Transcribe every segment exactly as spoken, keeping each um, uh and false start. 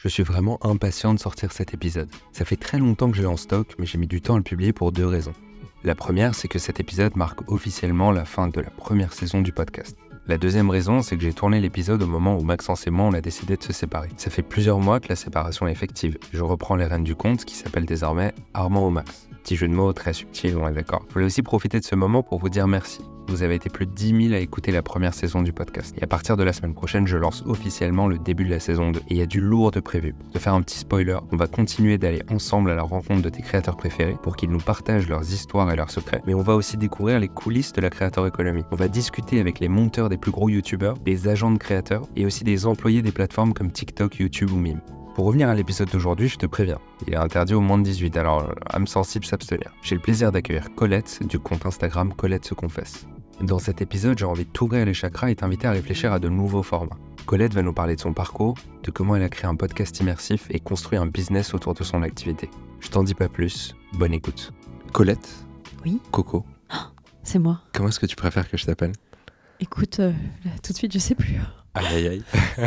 Je suis vraiment impatient de sortir cet épisode. Ça fait très longtemps que je l'ai en stock, mais j'ai mis du temps à le publier pour deux raisons. La première, c'est que cet épisode marque officiellement la fin de la première saison du podcast. La deuxième raison, c'est que j'ai tourné l'épisode au moment où Maxence et moi on a décidé de se séparer. Ça fait plusieurs mois que la séparation est effective. Je reprends les rênes du compte qui s'appelle désormais Armand au Max. Petit jeu de mots très subtil, on est d'accord. Je voulais aussi profiter de ce moment pour vous dire merci. Vous avez été plus de dix mille à écouter la première saison du podcast. Et à partir de la semaine prochaine, je lance officiellement le début de la saison deux. Et il y a du lourd de prévu. Pour te faire un petit spoiler, on va continuer d'aller ensemble à la rencontre de tes créateurs préférés pour qu'ils nous partagent leurs histoires et leurs secrets. Mais on va aussi découvrir les coulisses de la Creator Economy. On va discuter avec les monteurs des plus gros youtubeurs, des agents de créateurs et aussi des employés des plateformes comme TikTok, YouTube ou Mime. Pour revenir à l'épisode d'aujourd'hui, je te préviens, il est interdit aux moins de dix-huit, alors âme sensible s'abstenir. J'ai le plaisir d'accueillir Colette du compte Instagram Colette se confesse. Dans cet épisode, j'ai envie de t'ouvrir les chakras et t'inviter à réfléchir à de nouveaux formats. Colette va nous parler de son parcours, de comment elle a créé un podcast immersif et construit un business autour de son activité. Je t'en dis pas plus, bonne écoute. Colette ? Oui ? Coco ? Oh, c'est moi. Comment est-ce que tu préfères que je t'appelle ? Écoute, euh, là, tout de suite, je sais plus. Aïe aïe aïe.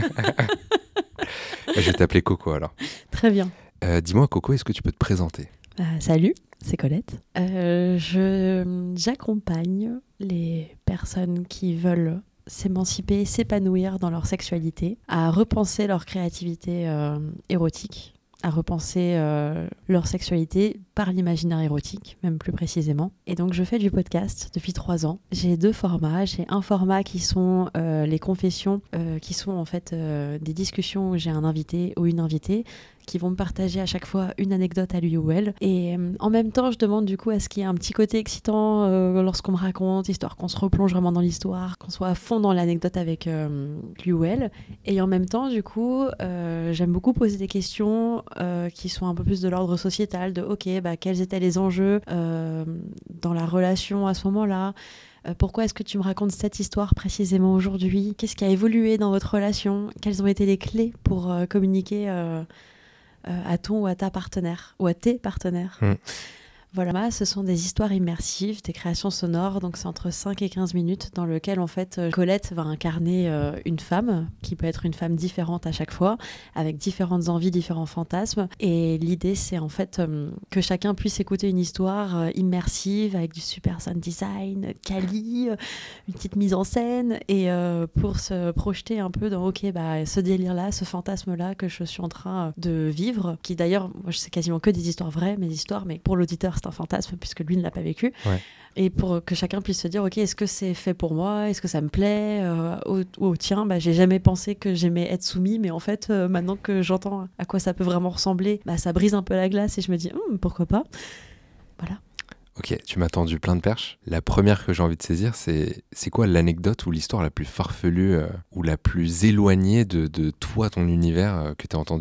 Je vais t'appeler Coco alors. Très bien. Euh, dis-moi Coco, est-ce que tu peux te présenter ? Euh, salut, c'est Colette. Euh, je, j'accompagne les personnes qui veulent s'émanciper, s'épanouir dans leur sexualité, à repenser leur créativité euh, érotique, à repenser euh, leur sexualité par l'imaginaire érotique, même plus précisément. Et donc je fais du podcast depuis trois ans. J'ai deux formats. J'ai un format qui sont euh, les confessions, euh, qui sont en fait euh, des discussions où j'ai un invité ou une invitée qui vont me partager à chaque fois une anecdote à lui ou elle. Et euh, en même temps, je demande du coup à ce qu'il y ait un petit côté excitant euh, lorsqu'on me raconte, histoire qu'on se replonge vraiment dans l'histoire, qu'on soit à fond dans l'anecdote avec euh, lui ou elle. Et en même temps, du coup, euh, j'aime beaucoup poser des questions euh, qui sont un peu plus de l'ordre sociétal, de ok, bah, quels étaient les enjeux euh, dans la relation à ce moment-là ? Euh, pourquoi est-ce que tu me racontes cette histoire précisément aujourd'hui ? Qu'est-ce qui a évolué dans votre relation ? Quelles ont été les clés pour euh, communiquer euh, euh, à ton ou à ta partenaire ou à tes partenaires ? mmh. Voilà, ce sont des histoires immersives, des créations sonores, donc c'est entre cinq et quinze minutes dans lequel en fait Colette va incarner euh, une femme qui peut être une femme différente à chaque fois, avec différentes envies, différents fantasmes. Et l'idée c'est en fait euh, que chacun puisse écouter une histoire euh, immersive avec du super sound design, quali, euh, une petite mise en scène et euh, pour se projeter un peu dans ok bah ce délire-là, ce fantasme-là que je suis en train de vivre, qui d'ailleurs moi je sais quasiment que des histoires vraies, mes histoires, mais pour l'auditeur un fantasme puisque lui ne l'a pas vécu. Ouais. Et pour que chacun puisse se dire ok, est-ce que c'est fait pour moi, est-ce que ça me plaît, euh, ou, ou tiens bah, j'ai jamais pensé que j'aimais être soumis, mais en fait euh, maintenant que j'entends à quoi ça peut vraiment ressembler, bah, ça brise un peu la glace et je me dis hm, pourquoi pas. Voilà. Ok, tu m'as tendu plein de perches. La première que j'ai envie de saisir, c'est c'est quoi l'anecdote ou l'histoire la plus farfelue euh, ou la plus éloignée de, de toi, ton univers euh, que tu as entendu ?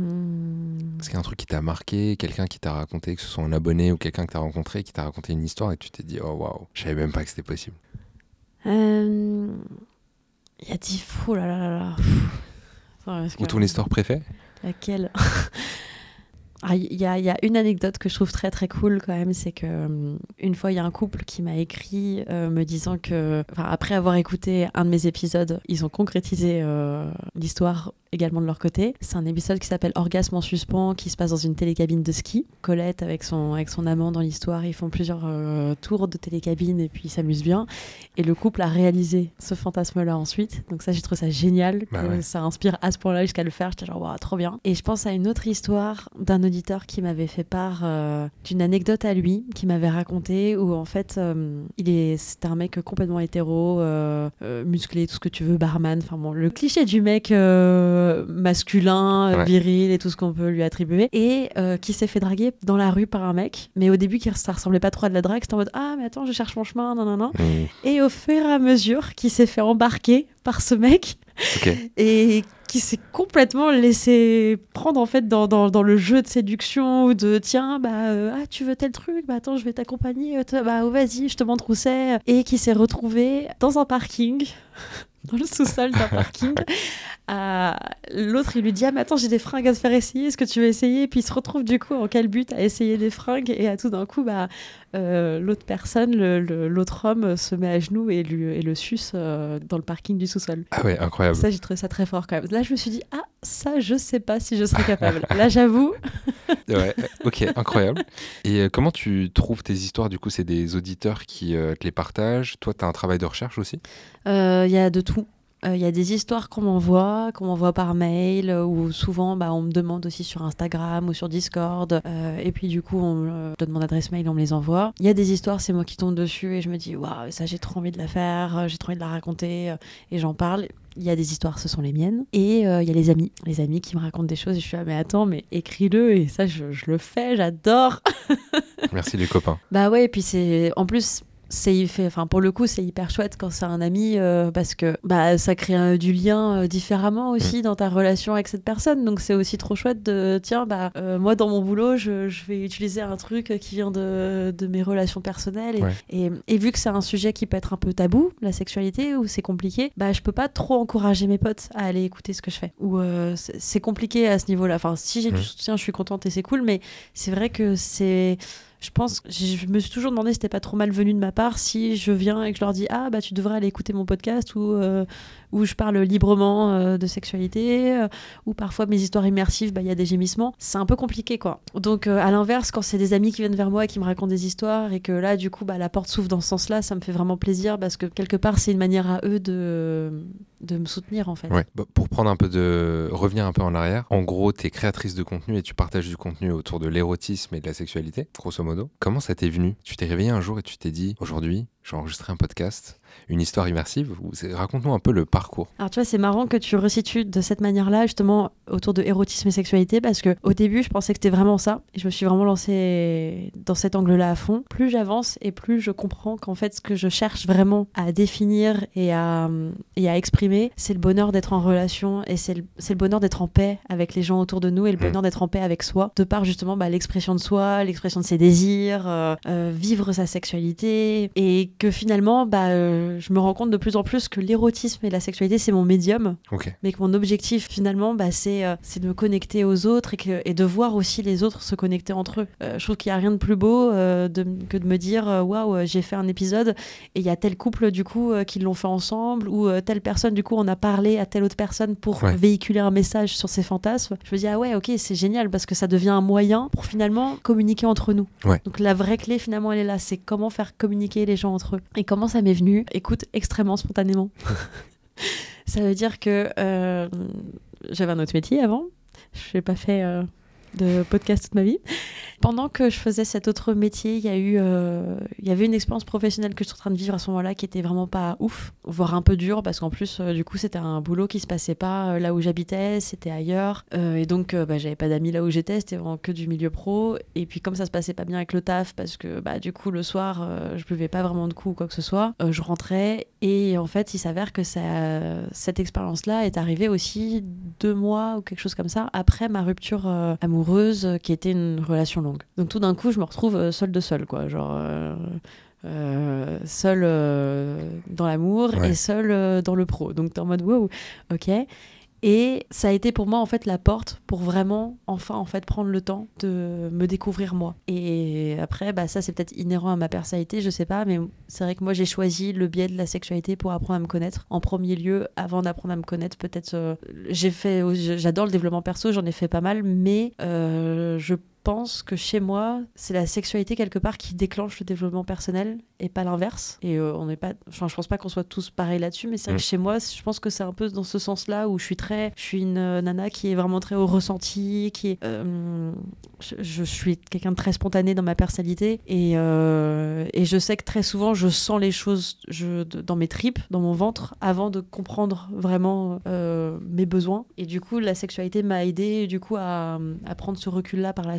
Est-ce qu'il y a un truc qui t'a marqué, quelqu'un qui t'a raconté, que ce soit un abonné ou quelqu'un que t'as rencontré, qui t'a raconté une histoire et tu t'es dit oh waouh, je savais même pas que c'était possible. Il euh, y a dit fou là là là là. Enfin, ou ton histoire préférée ? Laquelle ? Il ah, y, y a une anecdote que je trouve très très cool quand même, c'est que euh, une fois il y a un couple qui m'a écrit euh, me disant que, après avoir écouté un de mes épisodes, ils ont concrétisé euh, l'histoire également de leur côté. C'est un épisode qui s'appelle Orgasme en suspens, qui se passe dans une télécabine de ski. Colette avec son, avec son amant dans l'histoire, ils font plusieurs euh, tours de télécabine et puis ils s'amusent bien. Et le couple a réalisé ce fantasme-là ensuite. Donc ça, j'ai trouvé ça génial, bah que ouais. ça inspire à ce point-là jusqu'à le faire. J'étais genre, waouh, trop bien. Et je pense à une autre histoire d'un auditeur qui m'avait fait part euh, d'une anecdote à lui, qui m'avait raconté, où en fait, euh, il est, c'était un mec complètement hétéro, euh, euh, musclé, tout ce que tu veux, barman. Enfin bon, le cliché du mec... Euh, masculin, ouais. viril et tout ce qu'on peut lui attribuer, et euh, qui s'est fait draguer dans la rue par un mec, mais au début ça ressemblait pas trop à de la drague, c'était en mode ah mais attends je cherche mon chemin, non non non, mmh. et au fur et à mesure qui s'est fait embarquer par ce mec, okay. et qui s'est complètement laissé prendre en fait dans, dans, dans le jeu de séduction ou de tiens bah euh, ah tu veux tel truc, bah attends je vais t'accompagner, bah oh, vas-y je te montre où c'est, et qui s'est retrouvé dans un parking dans le sous-sol d'un parking à... l'autre, il lui dit « Ah, mais attends, j'ai des fringues à te faire essayer, est-ce que tu veux essayer ?» Puis il se retrouve du coup en quel but à essayer des fringues, et à tout d'un coup, bah, euh, l'autre personne, le, le, l'autre homme se met à genoux et, lui, et le suce euh, dans le parking du sous-sol. Ah ouais, incroyable. Ça, j'ai trouvé ça très fort quand même. Là, je me suis dit « Ah, ça, je sais pas si je serais capable. » Là, j'avoue. Ouais, ok, incroyable. Et euh, comment tu trouves tes histoires? Du coup, c'est des auditeurs qui euh, te les partagent. Toi, tu as un travail de recherche aussi? Il euh, y a de tout. Il euh, y a des histoires qu'on m'envoie, qu'on m'envoie par mail, euh, ou souvent bah, on me demande aussi sur Instagram ou sur Discord. Euh, et puis du coup, on me donne mon adresse mail, on me les envoie. Il y a des histoires, c'est moi qui tombe dessus et je me dis waouh, ça j'ai trop envie de la faire, j'ai trop envie de la raconter, euh, et j'en parle. Il y a des histoires, ce sont les miennes. Et il euh, y a les amis, les amis qui me racontent des choses. Et je suis là, mais attends, mais écris-le. Et ça, je, je le fais, j'adore. Merci les copains. Bah ouais, et puis c'est en plus. C'est fait, enfin pour le coup c'est hyper chouette quand c'est un ami euh, parce que bah ça crée un, du lien euh, différemment aussi mmh. dans ta relation avec cette personne, donc c'est aussi trop chouette de tiens bah euh, moi dans mon boulot je, je vais utiliser un truc qui vient de, de mes relations personnelles et, ouais. et, et vu que c'est un sujet qui peut être un peu tabou, la sexualité, où c'est compliqué, bah je peux pas trop encourager mes potes à aller écouter ce que je fais, ou euh, c'est, c'est compliqué à ce niveau là, enfin si j'ai mmh. du soutien je suis contente et c'est cool, mais c'est vrai que c'est je pense, je me suis toujours demandé si c'était pas trop malvenu de ma part si je viens et que je leur dis ah bah tu devrais aller écouter mon podcast où, euh, où je parle librement euh, de sexualité, euh, ou parfois mes histoires immersives, bah il y a des gémissements. C'est un peu compliqué quoi. Donc euh, à l'inverse, quand c'est des amis qui viennent vers moi et qui me racontent des histoires et que là du coup bah la porte s'ouvre dans ce sens-là, ça me fait vraiment plaisir parce que quelque part c'est une manière à eux de de me soutenir en fait. Ouais. Bah, pour prendre un peu de revenir un peu en arrière, en gros t'es créatrice de contenu et tu partages du contenu autour de l'érotisme et de la sexualité, grosso modo. Comment ça t'est venu? Tu t'es réveillé un jour et tu t'es dit aujourd'hui je vais enregistrer un podcast, une histoire immersive, ou raconte-nous un peu le parcours. Alors tu vois, c'est marrant que tu resitues de cette manière-là justement autour de érotisme et sexualité, parce que au début je pensais que c'était vraiment ça et je me suis vraiment lancée dans cet angle-là à fond. Plus j'avance et plus je comprends qu'en fait ce que je cherche vraiment à définir et à, et à exprimer, c'est le bonheur d'être en relation et c'est le, c'est le bonheur d'être en paix avec les gens autour de nous et le bonheur mmh. d'être en paix avec soi, de par justement bah, l'expression de soi, l'expression de ses désirs, euh, euh, vivre sa sexualité, et que finalement bah, euh, je me rends compte de plus en plus que l'érotisme et la sexualité c'est mon médium, okay. mais que mon objectif finalement bah, c'est, euh, c'est de me connecter aux autres et, que, et de voir aussi les autres se connecter entre eux. Euh, je trouve qu'il n'y a rien de plus beau euh, de, que de me dire waouh wow, j'ai fait un épisode et il y a tel couple du coup euh, qui l'ont fait ensemble, ou euh, telle personne du coup on a parlé à telle autre personne pour ouais. véhiculer un message sur ses fantasmes. Je me dis ah ouais ok c'est génial parce que ça devient un moyen pour finalement communiquer entre nous. Ouais. Donc la vraie clé finalement elle est là, c'est comment faire communiquer les gens entre eux. Et comment ça m'est venu? Écoute, extrêmement spontanément. Ça veut dire que euh, j'avais un autre métier avant. Je n'ai pas fait euh, de podcast toute ma vie. Pendant que je faisais cet autre métier, il y a eu, euh, il y avait une expérience professionnelle que je suis en train de vivre à ce moment-là qui était vraiment pas ouf, voire un peu dure, parce qu'en plus, euh, du coup, c'était un boulot qui se passait pas euh, là où j'habitais, c'était ailleurs, euh, et donc, euh, bah, j'avais pas d'amis là où j'étais, c'était vraiment que du milieu pro. Et puis, comme ça se passait pas bien avec le taf, parce que, bah, du coup, le soir, euh, je buvais pas vraiment de coups ou quoi que ce soit, euh, je rentrais, et en fait, il s'avère que ça, cette expérience-là est arrivée aussi deux mois ou quelque chose comme ça après ma rupture euh, amoureuse, qui était une relation longue. Donc tout d'un coup, je me retrouve euh, seule de seule, quoi. Genre euh, euh, seule euh, dans l'amour ouais. et seule euh, dans le pro. Donc t'es en mode wow, ok. Et ça a été pour moi en fait la porte pour vraiment enfin en fait prendre le temps de me découvrir moi. Et après bah ça c'est peut-être inhérent à ma personnalité, je sais pas, mais c'est vrai que moi j'ai choisi le biais de la sexualité pour apprendre à me connaître en premier lieu avant d'apprendre à me connaître. Peut-être euh, j'ai fait, j'adore le développement perso, j'en ai fait pas mal, mais euh, je Je pense que chez moi, c'est la sexualité quelque part qui déclenche le développement personnel et pas l'inverse. Et euh, on n'est pas, enfin, je pense pas qu'on soit tous pareils là-dessus, mais c'est vrai mmh. que chez moi, je pense que c'est un peu dans ce sens-là où je suis très, je suis une euh, nana qui est vraiment très au ressenti, qui est, euh, je, je suis quelqu'un de très spontané dans ma personnalité et euh, et je sais que très souvent, je sens les choses je, de, dans mes tripes, dans mon ventre, avant de comprendre vraiment euh, mes besoins. Et du coup, la sexualité m'a aidée du coup à, à prendre ce recul-là par la suite.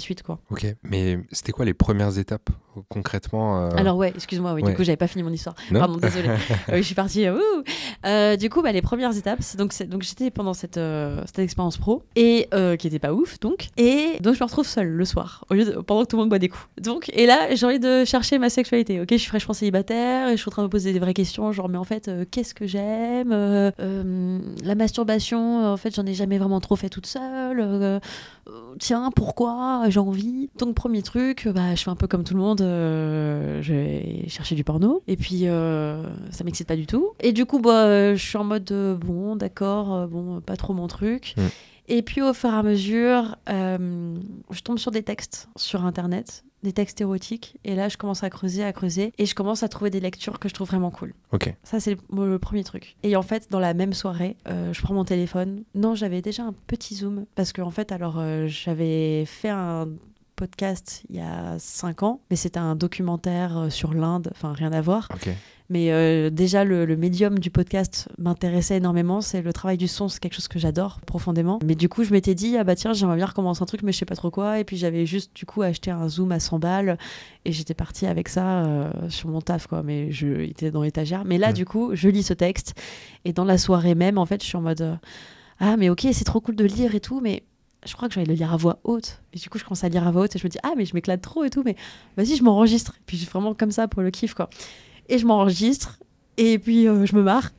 suite, quoi. Ok, mais c'était quoi les premières étapes concrètement euh... Alors ouais, excuse-moi, oui, ouais. Du coup j'avais pas fini mon histoire. Non Pardon, désolée. euh, je suis partie. Euh, euh, du coup, bah, les premières étapes, c'est donc, c'est, donc j'étais pendant cette, euh, cette expérience pro et euh, qui était pas ouf, donc et donc je me retrouve seule le soir au lieu de, pendant que tout le monde boit des coups. Donc et là j'ai envie de chercher ma sexualité. Ok, je suis fraîchement célibataire et je suis en train de me poser des vraies questions, genre mais en fait euh, qu'est-ce que j'aime euh, euh, la masturbation, euh, en fait j'en ai jamais vraiment trop fait toute seule. Euh, euh, tiens pourquoi j'ai envie. Donc premier truc, bah je fais un peu comme tout le monde. Euh, je vais chercher du porno et puis euh, ça m'excite pas du tout et du coup bah euh, je suis en mode euh, bon d'accord euh, bon pas trop mon truc mm. Et puis au fur et à mesure euh, je tombe sur des textes sur internet, des textes érotiques et là je commence à creuser à creuser et je commence à trouver des lectures que je trouve vraiment cool. Ok. Ça c'est le, le premier truc. Et en fait dans la même soirée euh, je prends mon téléphone. Non, j'avais déjà un petit zoom parce que en fait alors euh, j'avais fait un podcast il y a cinq ans, mais c'était un documentaire sur l'Inde, enfin rien à voir. Okay. Mais euh, déjà le, le médium du podcast m'intéressait énormément, c'est le travail du son, c'est quelque chose que j'adore profondément. Mais du coup je m'étais dit ah bah tiens j'aimerais bien recommencer un truc mais je sais pas trop quoi, et puis j'avais juste du coup acheté un zoom à cent balles et j'étais partie avec ça euh, sur mon taf quoi, mais je il était dans l'étagère. Mais là mmh. du coup je lis ce texte et dans la soirée même en fait je suis en mode euh, ah mais ok c'est trop cool de lire et tout, mais je crois que je vais le lire à voix haute. Et du coup, je commence à lire à voix haute et je me dis, ah, mais je m'éclate trop et tout, mais vas-y, je m'enregistre. Et puis, je suis vraiment comme ça pour le kiff, quoi. Et je m'enregistre et puis euh, je me marre.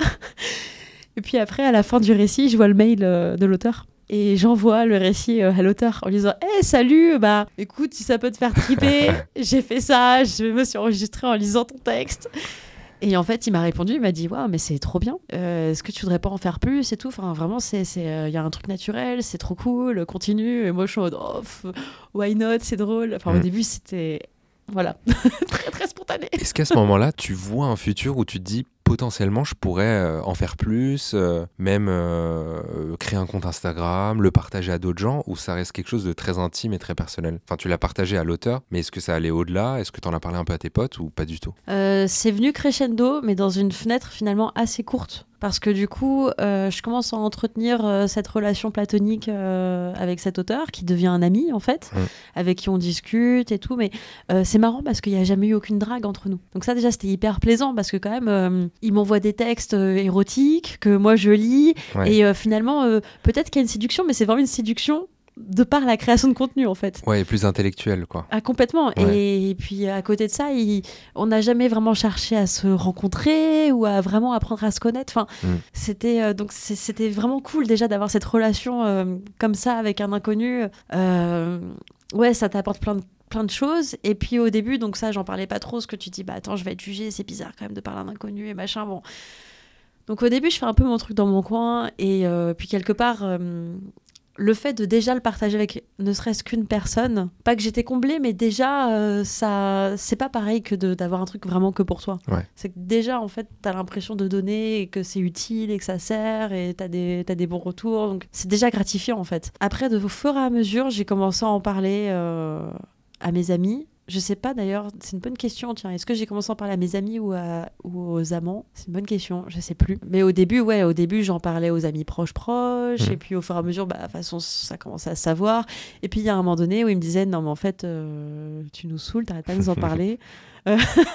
Et puis après, à la fin du récit, je vois le mail euh, de l'auteur. Et j'envoie le récit euh, à l'auteur en lui disant hey, « salut, bah écoute, si ça peut te faire triper, j'ai fait ça, je me suis enregistrée en lisant ton texte. » Et en fait, il m'a répondu, il m'a dit « Waouh, mais c'est trop bien. Euh, est-ce que tu voudrais pas en faire plus et tout ?» Enfin, vraiment, il c'est, c'est, euh, y a un truc naturel, c'est trop cool, continue. Et moi, je suis en mode oh, why not, c'est drôle. Enfin, mmh. Au début, c'était... Voilà, très, très spontané. Est-ce qu'à ce moment-là, tu vois un futur où tu te dis potentiellement, je pourrais euh, en faire plus, euh, même euh, créer un compte Instagram, le partager à d'autres gens, ou ça reste quelque chose de très intime et très personnel? Enfin, tu l'as partagé à l'auteur, mais est-ce que ça allait au-delà? Est-ce que tu en as parlé un peu à tes potes ou pas du tout? euh, C'est venu crescendo, mais dans une fenêtre finalement assez courte. Parce que du coup, euh, je commence à entretenir euh, cette relation platonique euh, avec cet auteur, qui devient un ami, en fait, mmh. avec qui on discute et tout. Mais euh, c'est marrant parce qu'il n'y a jamais eu aucune drague entre nous. Donc ça, déjà, c'était hyper plaisant parce que quand même, euh, il m'envoie des textes euh, érotiques que moi, je lis. Ouais. Et euh, finalement, euh, peut-être qu'il y a une séduction, mais c'est vraiment une séduction de par la création de contenu, en fait. Ouais, plus intellectuel, quoi. Ah, complètement. Ouais. Et, et puis, à côté de ça, il, on n'a jamais vraiment cherché à se rencontrer ou à vraiment apprendre à se connaître. Enfin, mm. c'était, euh, donc, c'est, c'était vraiment cool, déjà, d'avoir cette relation euh, comme ça avec un inconnu. Euh, ouais, ça t'apporte plein de plein de choses. Et puis, au début, donc ça, j'en parlais pas trop, ce que tu dis, bah attends, je vais être jugée, c'est bizarre quand même de parler à un inconnu et machin, bon... Donc, au début, je fais un peu mon truc dans mon coin. Et euh, puis, quelque part... Euh, le fait de déjà le partager avec ne serait-ce qu'une personne, pas que j'étais comblée, mais déjà, euh, ça, c'est pas pareil que de, d'avoir un truc vraiment que pour toi. Ouais. C'est que déjà, en fait, t'as l'impression de donner et que c'est utile et que ça sert et t'as des, t'as des bons retours. Donc, c'est déjà gratifiant, en fait. Après, de, au fur et à mesure, j'ai commencé à en parler euh, à mes amis. Je sais pas d'ailleurs, c'est une bonne question, tiens, est-ce que j'ai commencé à en parler à mes amis ou, à, ou aux amants? C'est une bonne question, je sais plus. Mais au début, ouais, au début, j'en parlais aux amis proches proches, mmh. et puis au fur et à mesure, bah, de toute façon, ça commençait à se savoir. Et puis il y a un moment donné où ils me disaient, non, mais en fait, euh, tu nous saoules, t'arrêtes pas de nous en parler. euh,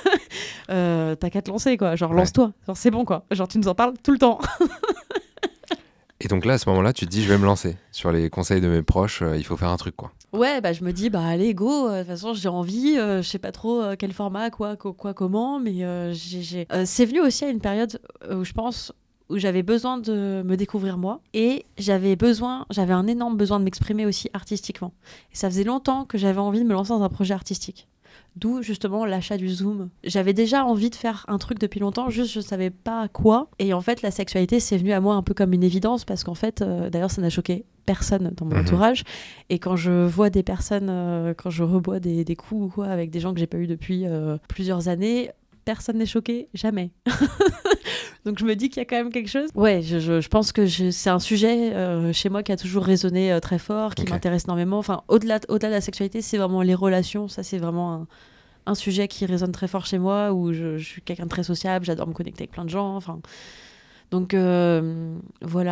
euh, t'as qu'à te lancer, quoi. Genre, ouais. lance-toi. Genre, c'est bon, quoi. Genre, tu nous en parles tout le temps. Et donc là, à ce moment-là, tu te dis, je vais me lancer. Sur les conseils de mes proches, euh, il faut faire un truc, quoi. Ouais, bah je me dis, bah allez, go, de euh, toute façon, j'ai envie, euh, je sais pas trop euh, quel format, quoi, quoi, quoi comment, mais euh, j'ai, j'ai... Euh, c'est venu aussi à une période où je pense, où j'avais besoin de me découvrir moi, et j'avais besoin, j'avais un énorme besoin de m'exprimer aussi artistiquement. Et ça faisait longtemps que j'avais envie de me lancer dans un projet artistique. D'où justement l'achat du Zoom. J'avais déjà envie de faire un truc depuis longtemps, juste je savais pas quoi. Et en fait, la sexualité, c'est venu à moi un peu comme une évidence parce qu'en fait, euh, d'ailleurs, ça n'a choqué personne dans mon mmh. entourage. Et quand je vois des personnes, euh, quand je rebois des, des coups ou quoi avec des gens que j'ai pas eu depuis euh, plusieurs années, personne n'est choqué, jamais. Donc je me dis qu'il y a quand même quelque chose. Ouais, je, je, je pense que je, c'est un sujet euh, chez moi qui a toujours résonné euh, très fort, qui okay. m'intéresse énormément. Enfin, au-delà, au-delà de la sexualité, c'est vraiment les relations. Ça, c'est vraiment un, un sujet qui résonne très fort chez moi, où je, je suis quelqu'un de très sociable, j'adore me connecter avec plein de gens. Enfin, donc euh, voilà.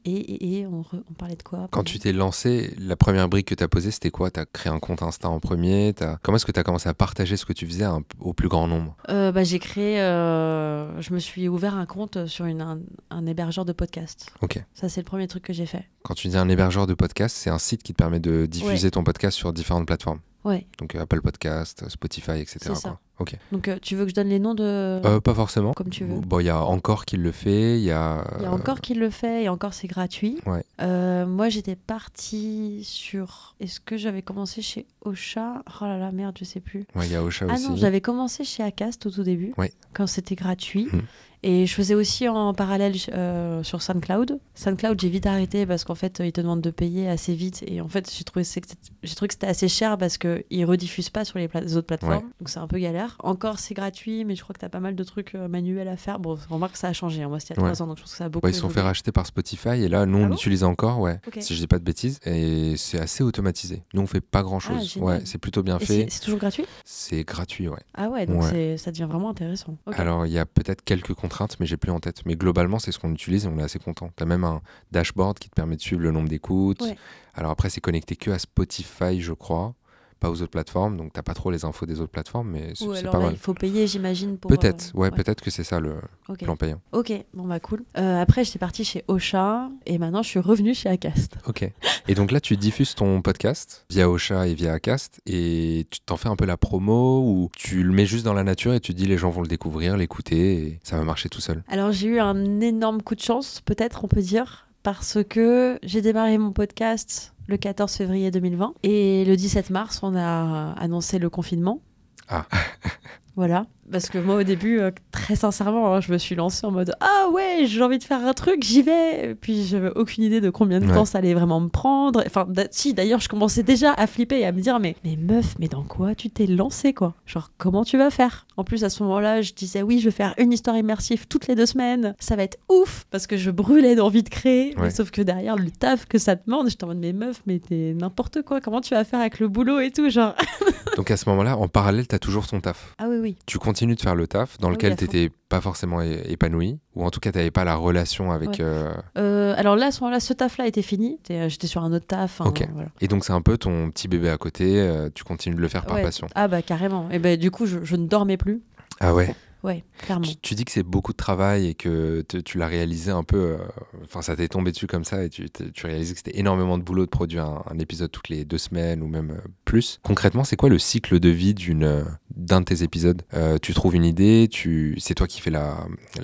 Et, et, et on, re, on parlait de quoi? Quand tu t'es lancé, la première brique que tu as posée, c'était quoi? Tu as créé un compte Insta en premier? T'as... Comment est-ce que tu as commencé à partager ce que tu faisais un, au plus grand nombre? euh, bah, J'ai créé, euh, je me suis ouvert un compte sur une, un, un hébergeur de podcast. Ok. Ça, c'est le premier truc que j'ai fait. Quand tu dis un hébergeur de podcast, c'est un site qui te permet de diffuser ouais. ton podcast sur différentes plateformes. Ouais. Donc euh, Apple Podcast, Spotify, et cetera. C'est ça. Quoi. Ok. Donc euh, tu veux que je donne les noms de... Euh, pas forcément. Comme tu veux. Bon, il y a Encore qui le fait, il y a... Il y a Encore qui le fait et Encore c'est gratuit. Ouais. Euh, moi j'étais partie sur... Est-ce que j'avais commencé chez Ocha? Oh là là, merde, je sais plus. Ouais, il y a Ocha ah aussi. Ah non, j'avais commencé chez Acast au tout début, ouais. quand c'était gratuit. Mmh. Et je faisais aussi en parallèle euh, sur SoundCloud. SoundCloud, j'ai vite arrêté parce qu'en fait, ils te demandent de payer assez vite. Et en fait, j'ai trouvé, j'ai trouvé que c'était assez cher parce qu'ils ne rediffusent pas sur les, pla- les autres plateformes. Ouais. Donc c'est un peu galère. Encore, c'est gratuit, mais je crois que tu as pas mal de trucs euh, manuels à faire. Bon, remarque, ça a changé. Hein. Moi, c'était il y a trois ouais. ans, donc je pense que ça a beaucoup ouais, ils se sont fait racheter par Spotify. Et là, nous, ah on bon utilise encore, ouais, okay. si je dis pas de bêtises. Et c'est assez automatisé. Nous, on fait pas grand-chose. Ah, ouais, c'est plutôt bien et fait. C'est, c'est toujours gratuit? C'est gratuit, ouais. Ah ouais, donc ouais. C'est, ça devient vraiment intéressant. Okay. Alors, il y a peut-être quelques contraintes, mais j'ai plus en tête. Mais globalement, c'est ce qu'on utilise et on est assez content. Tu as même un dashboard qui te permet de suivre le nombre d'écoutes. Ouais. Alors après, c'est connecté que à Spotify, je crois, pas aux autres plateformes. Donc, tu n'as pas trop les infos des autres plateformes, mais c'est, Ou c'est alors pas là, mal. Il faut payer, j'imagine. Pour, peut-être, euh... ouais, ouais, peut-être que c'est ça le okay. plan payant. Ok, bon bah cool. Euh, après, j'étais partie chez Ocha et maintenant, je suis revenue chez Acast. Ok. Et donc là, tu diffuses ton podcast via Ocha et via Acast et tu t'en fais un peu la promo ou tu le mets juste dans la nature et tu dis les gens vont le découvrir, l'écouter et ça va marcher tout seul? Alors, j'ai eu un énorme coup de chance, peut-être, on peut dire, parce que j'ai démarré mon podcast le quatorze février deux mille vingt et le dix-sept mars, on a annoncé le confinement. Ah. Voilà. Parce que moi, au début, euh, très sincèrement, hein, je me suis lancée en mode « Ah ouais, j'ai envie de faire un truc, j'y vais !» Puis, j'avais aucune idée de combien de ouais. temps ça allait vraiment me prendre. Enfin, d- si, d'ailleurs, je commençais déjà à flipper et à me dire « Mais, mais meuf, mais dans quoi tu t'es lancée, quoi ? Genre, comment tu vas faire ?» En plus, à ce moment-là, je disais « Oui, je vais faire une histoire immersive toutes les deux semaines. Ça va être ouf !» Parce que je brûlais d'envie de créer. Ouais. Mais sauf que derrière, le taf que ça demande, j'étais en mode « Mais meuf, mais t'es n'importe quoi. Comment tu vas faire avec le boulot et tout, genre ?» Donc, à ce moment-là, en parallèle, t'as toujours ton taf. Ah oui, oui. Tu continues de faire le taf dans lequel oui, tu n'étais pas forcément é- épanoui, ou en tout cas tu n'avais pas la relation avec... Ouais. Euh... Euh, alors là, à ce moment-là, ce taf-là était fini. J'étais, j'étais sur un autre taf. Hein, ok. Voilà. Et donc c'est un peu ton petit bébé à côté, euh, tu continues de le faire par ouais. passion. Ah bah carrément. Et bah, du coup, je, je ne dormais plus. Ah ouais. Ouais, clairement. Tu, tu dis que c'est beaucoup de travail et que te, tu l'as réalisé un peu... Enfin, euh, ça t'est tombé dessus comme ça et tu, tu réalisais que c'était énormément de boulot de produire un, un épisode toutes les deux semaines ou même euh, plus. Concrètement, c'est quoi le cycle de vie d'une, euh, d'un de tes épisodes ? euh, Tu trouves une idée, tu, c'est toi qui fais la,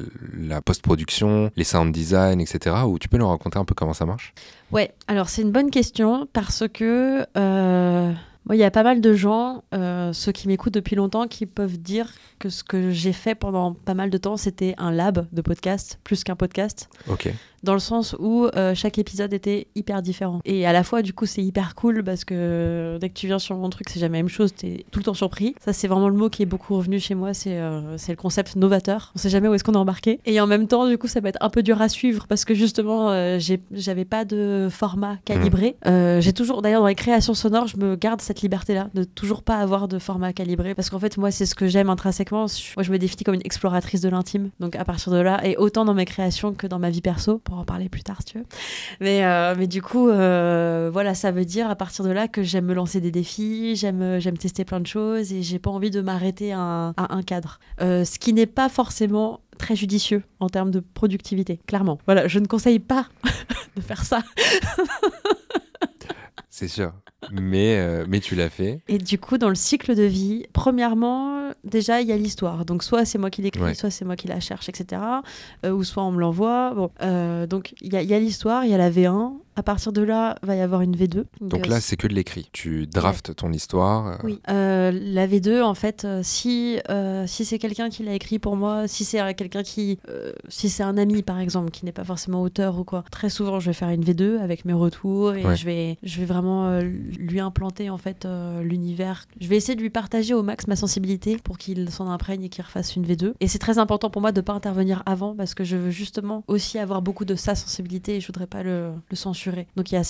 la post-production, les sound design, et cetera. Ou tu peux nous raconter un peu comment ça marche ? Ouais, alors c'est une bonne question parce que... Euh... Moi, il y a pas mal de gens, euh, ceux qui m'écoutent depuis longtemps, qui peuvent dire que ce que j'ai fait pendant pas mal de temps, c'était un lab de podcast, plus qu'un podcast. Ok. Dans le sens où euh, chaque épisode était hyper différent. Et à la fois, du coup, c'est hyper cool parce que dès que tu viens sur mon truc, c'est jamais la même chose, t'es tout le temps surpris. Ça, c'est vraiment le mot qui est beaucoup revenu chez moi, c'est, euh, c'est le concept novateur. On sait jamais où est-ce qu'on est embarqué. Et en même temps, du coup, ça va être un peu dur à suivre parce que justement, euh, j'ai, j'avais pas de format calibré. Mmh. Euh, j'ai toujours, d'ailleurs, dans les créations sonores, je me garde cette liberté-là de toujours pas avoir de format calibré parce qu'en fait, moi, c'est ce que j'aime intrinsèquement. Moi, je me définis comme une exploratrice de l'intime. Donc, à partir de là, et autant dans mes créations que dans ma vie perso, pour en parler plus tard si tu veux. Mais, euh, mais du coup, euh, voilà, ça veut dire à partir de là que j'aime me lancer des défis, j'aime, j'aime tester plein de choses et j'ai pas envie de m'arrêter à un, à un cadre. Euh, ce qui n'est pas forcément très judicieux en termes de productivité, clairement. Voilà, je ne conseille pas de faire ça. C'est sûr. Mais, euh, mais tu l'as fait. Et du coup, dans le cycle de vie, premièrement, déjà, il y a l'histoire. Donc, soit c'est moi qui l'écris, ouais. soit c'est moi qui la cherche, et cetera. Euh, ou soit on me l'envoie. Bon, euh, donc, il y a, y a l'histoire, il y a la V un. À partir de là, il va y avoir une V deux. Donc, donc là, c'est que de l'écrit. Tu draftes ouais. ton histoire. Euh... Oui. Euh, la V deux, en fait, euh, si, euh, si c'est quelqu'un qui l'a écrit pour moi, si c'est quelqu'un qui... Euh, si c'est un ami, par exemple, qui n'est pas forcément auteur ou quoi, très souvent, je vais faire une V deux avec mes retours et ouais. je, vais, je vais vraiment euh, lui implanter, en fait, euh, l'univers. Je vais essayer de lui partager au max ma sensibilité pour qu'il s'en imprègne et qu'il refasse une V deux. Et c'est très important pour moi de ne pas intervenir avant parce que je veux justement aussi avoir beaucoup de sa sensibilité et je voudrais pas le, le censurer. Donc il y a ça.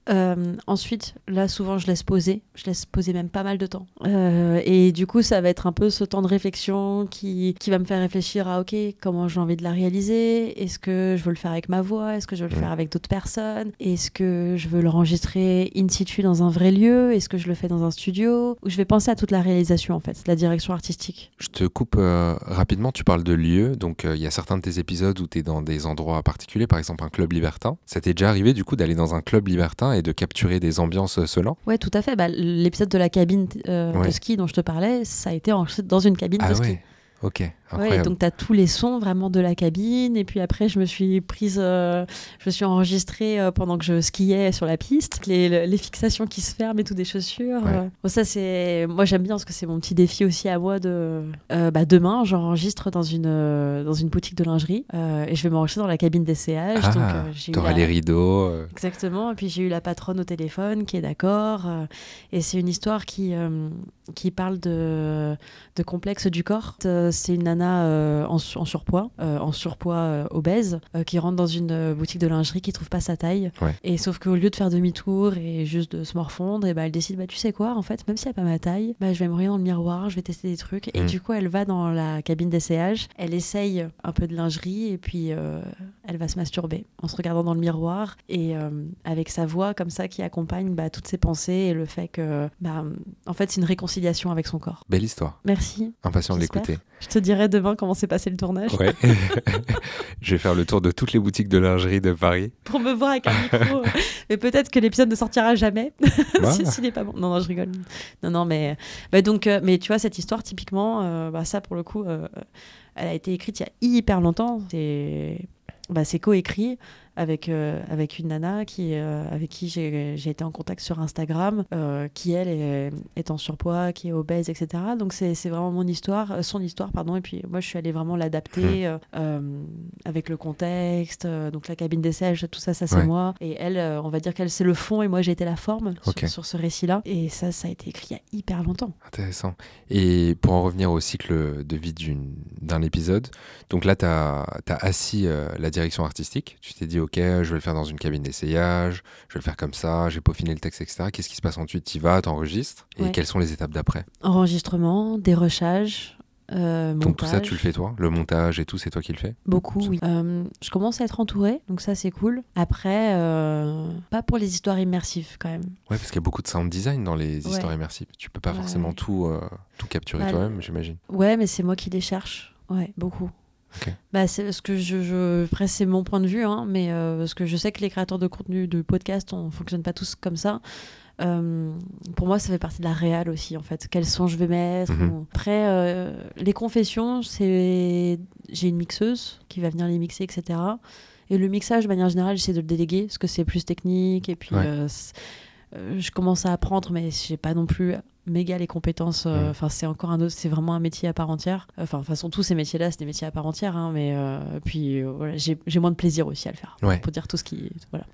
Euh, ensuite, là, souvent, je laisse poser. Je laisse poser même pas mal de temps. Euh, et du coup, ça va être un peu ce temps de réflexion qui, qui va me faire réfléchir à, OK, comment j'ai envie de la réaliser? Est-ce que je veux le faire avec ma voix? Est-ce que je veux le Mmh. faire avec d'autres personnes? Est-ce que je veux l'enregistrer in situ dans un vrai lieu? Est-ce que je le fais dans un studio? Ou je vais penser à toute la réalisation, en fait, la direction artistique. Je te coupe euh, rapidement, tu parles de lieux, donc il euh, y a certains de tes épisodes où tu es dans des endroits particuliers, par exemple un club libertin. Ça t'est déjà arrivé du coup d'aller dans un club libertin et de capturer des ambiances sonores? Ouais, tout à fait. Bah, l'épisode de la cabine euh, Ouais. de ski dont je te parlais, ça a été enregistré dans une cabine Ah de ski. ouais, ok, Ouais, incroyable. donc tu as tous les sons vraiment de la cabine. Et puis après, je me suis prise, euh, je me suis enregistrée euh, pendant que je skiais sur la piste. Les, les fixations qui se ferment et tout des chaussures. Ouais. Euh. Bon, ça, c'est... Moi, j'aime bien parce que c'est mon petit défi aussi à moi de... Euh, bah, demain, j'enregistre dans une, euh, dans une boutique de lingerie. Euh, et je vais m'enregistrer dans la cabine d'essayage. Ah, donc, euh, j'ai eu t'auras la- les rideaux. euh, Exactement, et puis j'ai eu la patronne au téléphone qui est d'accord, euh, et c'est une histoire qui, euh, qui parle de, de complexe du corps. Euh, c'est une nana euh, en, su- en surpoids, euh, en surpoids euh, obèse, euh, qui rentre dans une euh, boutique de lingerie qui trouve pas sa taille, Ouais. et sauf qu'au lieu de faire demi-tour et juste de se morfondre, et bah, elle décide, bah, tu sais quoi, en fait, même si elle n'a pas ma taille, bah, je vais me regarder dans le miroir, je vais tester des trucs, et Mm. du coup elle va dans la cabine d'essayage, elle essaye un peu de lingerie, et puis euh, elle va se masturber en se regardant dans le miroir, et euh, avec sa voix comme ça qui accompagne bah, toutes ses pensées et le fait que, bah, en fait, c'est une réconciliation avec son corps. Belle histoire, Merci. impatient de J'espère. l'écouter. Je te dirai demain comment s'est passé le tournage Ouais. Je vais faire le tour de toutes les boutiques de lingerie de Paris. pour me voir avec un micro. Mais peut-être que l'épisode ne sortira jamais Bah, si- s'il n'est pas bon. Non, non, je rigole. Non, non, mais, bah, donc, euh, mais tu vois, cette histoire, typiquement, euh, bah, ça, pour le coup, euh, elle a été écrite il y a hyper longtemps. C'est bah, c'est coécrit avec, euh, avec une nana qui, euh, avec qui j'ai j'ai été en contact sur Instagram, euh, qui, elle, est, est en surpoids, qui est obèse, et cetera. Donc, c'est c'est vraiment mon histoire, euh, son histoire, pardon. Et puis, moi, je suis allée vraiment l'adapter euh, euh, avec le contexte. euh, donc, la cabine d'essayage, tout ça, ça, c'est Ouais. moi. Et elle, euh, on va dire qu'elle, c'est le fond et moi, j'ai été la forme Ok. sur, sur ce récit-là. Et ça, ça a été écrit il y a hyper longtemps. Intéressant. Et pour en revenir au cycle de vie d'une- d'un épisode, donc là, tu as assis euh, la direction artistique. Tu t'es dit, OK, je vais le faire dans une cabine d'essayage, je vais le faire comme ça, j'ai peaufiné le texte, et cetera. Qu'est-ce qui se passe ensuite? Tu y vas, tu enregistres. Et Ouais. quelles sont les étapes d'après? Enregistrement, dérochage, euh, Donc tout ça, montage. tu le fais toi? Le montage et tout, c'est toi qui le fais? Beaucoup, oui. Euh, je commence à être entourée, donc ça c'est cool. Après, euh, pas pour les histoires immersives quand même. Ouais, parce qu'il y a beaucoup de sound design dans les Ouais. histoires immersives. Tu peux pas Ouais, forcément ouais. tout, euh, tout capturer Bah, toi-même, j'imagine. Ouais, mais c'est moi qui les cherche. Ouais, beaucoup. Ok. Bah, c'est parce que je, je... Après, c'est mon point de vue, hein, mais euh, parce que je sais que les créateurs de contenu de podcast, on fonctionne pas tous comme ça. Euh, pour moi, ça fait partie de la réal aussi, en fait. Quels sons je vais mettre. Mhm. ou- Après, euh, les confessions, c'est j'ai une mixeuse qui va venir les mixer, et cetera. Et le mixage, de manière générale, j'essaie de le déléguer parce que c'est plus technique. Et puis, Ouais. euh, c'est- euh, je commence à apprendre, mais j'ai pas non plus méga les compétences. euh, Mhm. Enfin, c'est encore un autre, c'est vraiment un métier à part entière. Enfin, de toute façon, tous ces métiers-là, c'est des métiers à part entière. Hein, mais euh, puis, euh, voilà, j'ai j'ai moins de plaisir aussi à le faire. Ouais. Pour dire tout ce qui, voilà.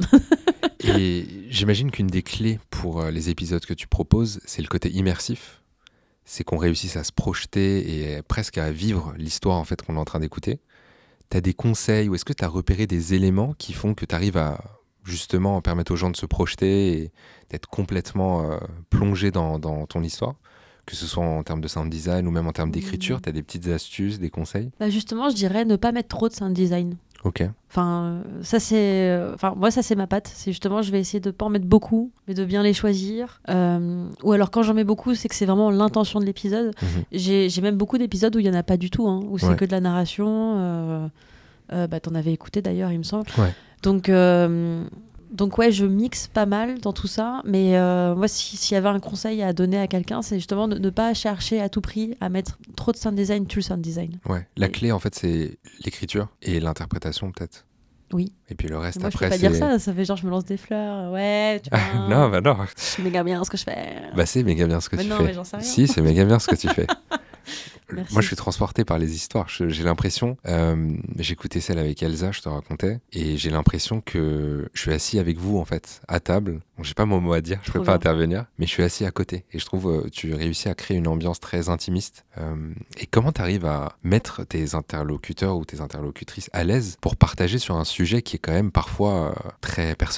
Et j'imagine qu'une des clés pour euh, les épisodes que tu proposes, c'est le côté immersif. C'est qu'on réussisse à se projeter et presque à vivre l'histoire en fait qu'on est en train d'écouter. Tu as des conseils ou est-ce que tu as repéré des éléments qui font que tu arrives à justement permettre aux gens de se projeter et d'être complètement euh, plongé dans, dans ton histoire? Que ce soit en termes de sound design ou même en termes d'écriture, Mhm. tu as des petites astuces, des conseils? Bah, justement, je dirais ne pas mettre trop de sound design. Ok. Enfin, euh, ça c'est, euh, enfin moi ça c'est ma patte. C'est justement, je vais essayer de pas en mettre beaucoup, mais de bien les choisir. Euh, ou alors quand j'en mets beaucoup, c'est que c'est vraiment l'intention de l'épisode. Mhm. J'ai, j'ai même beaucoup d'épisodes où il y en a pas du tout, hein, où c'est Ouais. que de la narration. Euh, euh, bah t'en avais écouté d'ailleurs, il me semble. Ouais. Donc euh, donc ouais, je mixe pas mal dans tout ça. Mais euh, moi, si- s'il y avait un conseil à donner à quelqu'un, c'est justement de ne pas chercher à tout prix à mettre trop de sound design, tu le sound design. Ouais. La Et- clé en fait c'est l'écriture et l'interprétation peut-être. Oui. Et puis le reste Moi, je peux après pas c'est... dire ça, ça fait genre je me lance des fleurs. Ouais, tu vois. non, bah non. Je suis méga bien ce que je fais. Bah c'est méga bien ce que Mais tu non, fais. mais j'en sais rien. Si, c'est méga bien ce que tu fais. Merci. Moi, je suis transporté par les histoires. Je- j'ai l'impression, euh, j'écoutais celle avec Elsa, je te racontais, et j'ai l'impression que je suis assis avec vous, en fait, à table. Bon, j'ai pas mon mot à dire, je Trop peux pas bien. intervenir, mais je suis assis à côté. Et je trouve, euh, tu réussis à créer une ambiance très intimiste. Euh, et comment tu arrives à mettre tes interlocuteurs ou tes interlocutrices à l'aise pour partager sur un sujet qui est quand même parfois euh, très personnel?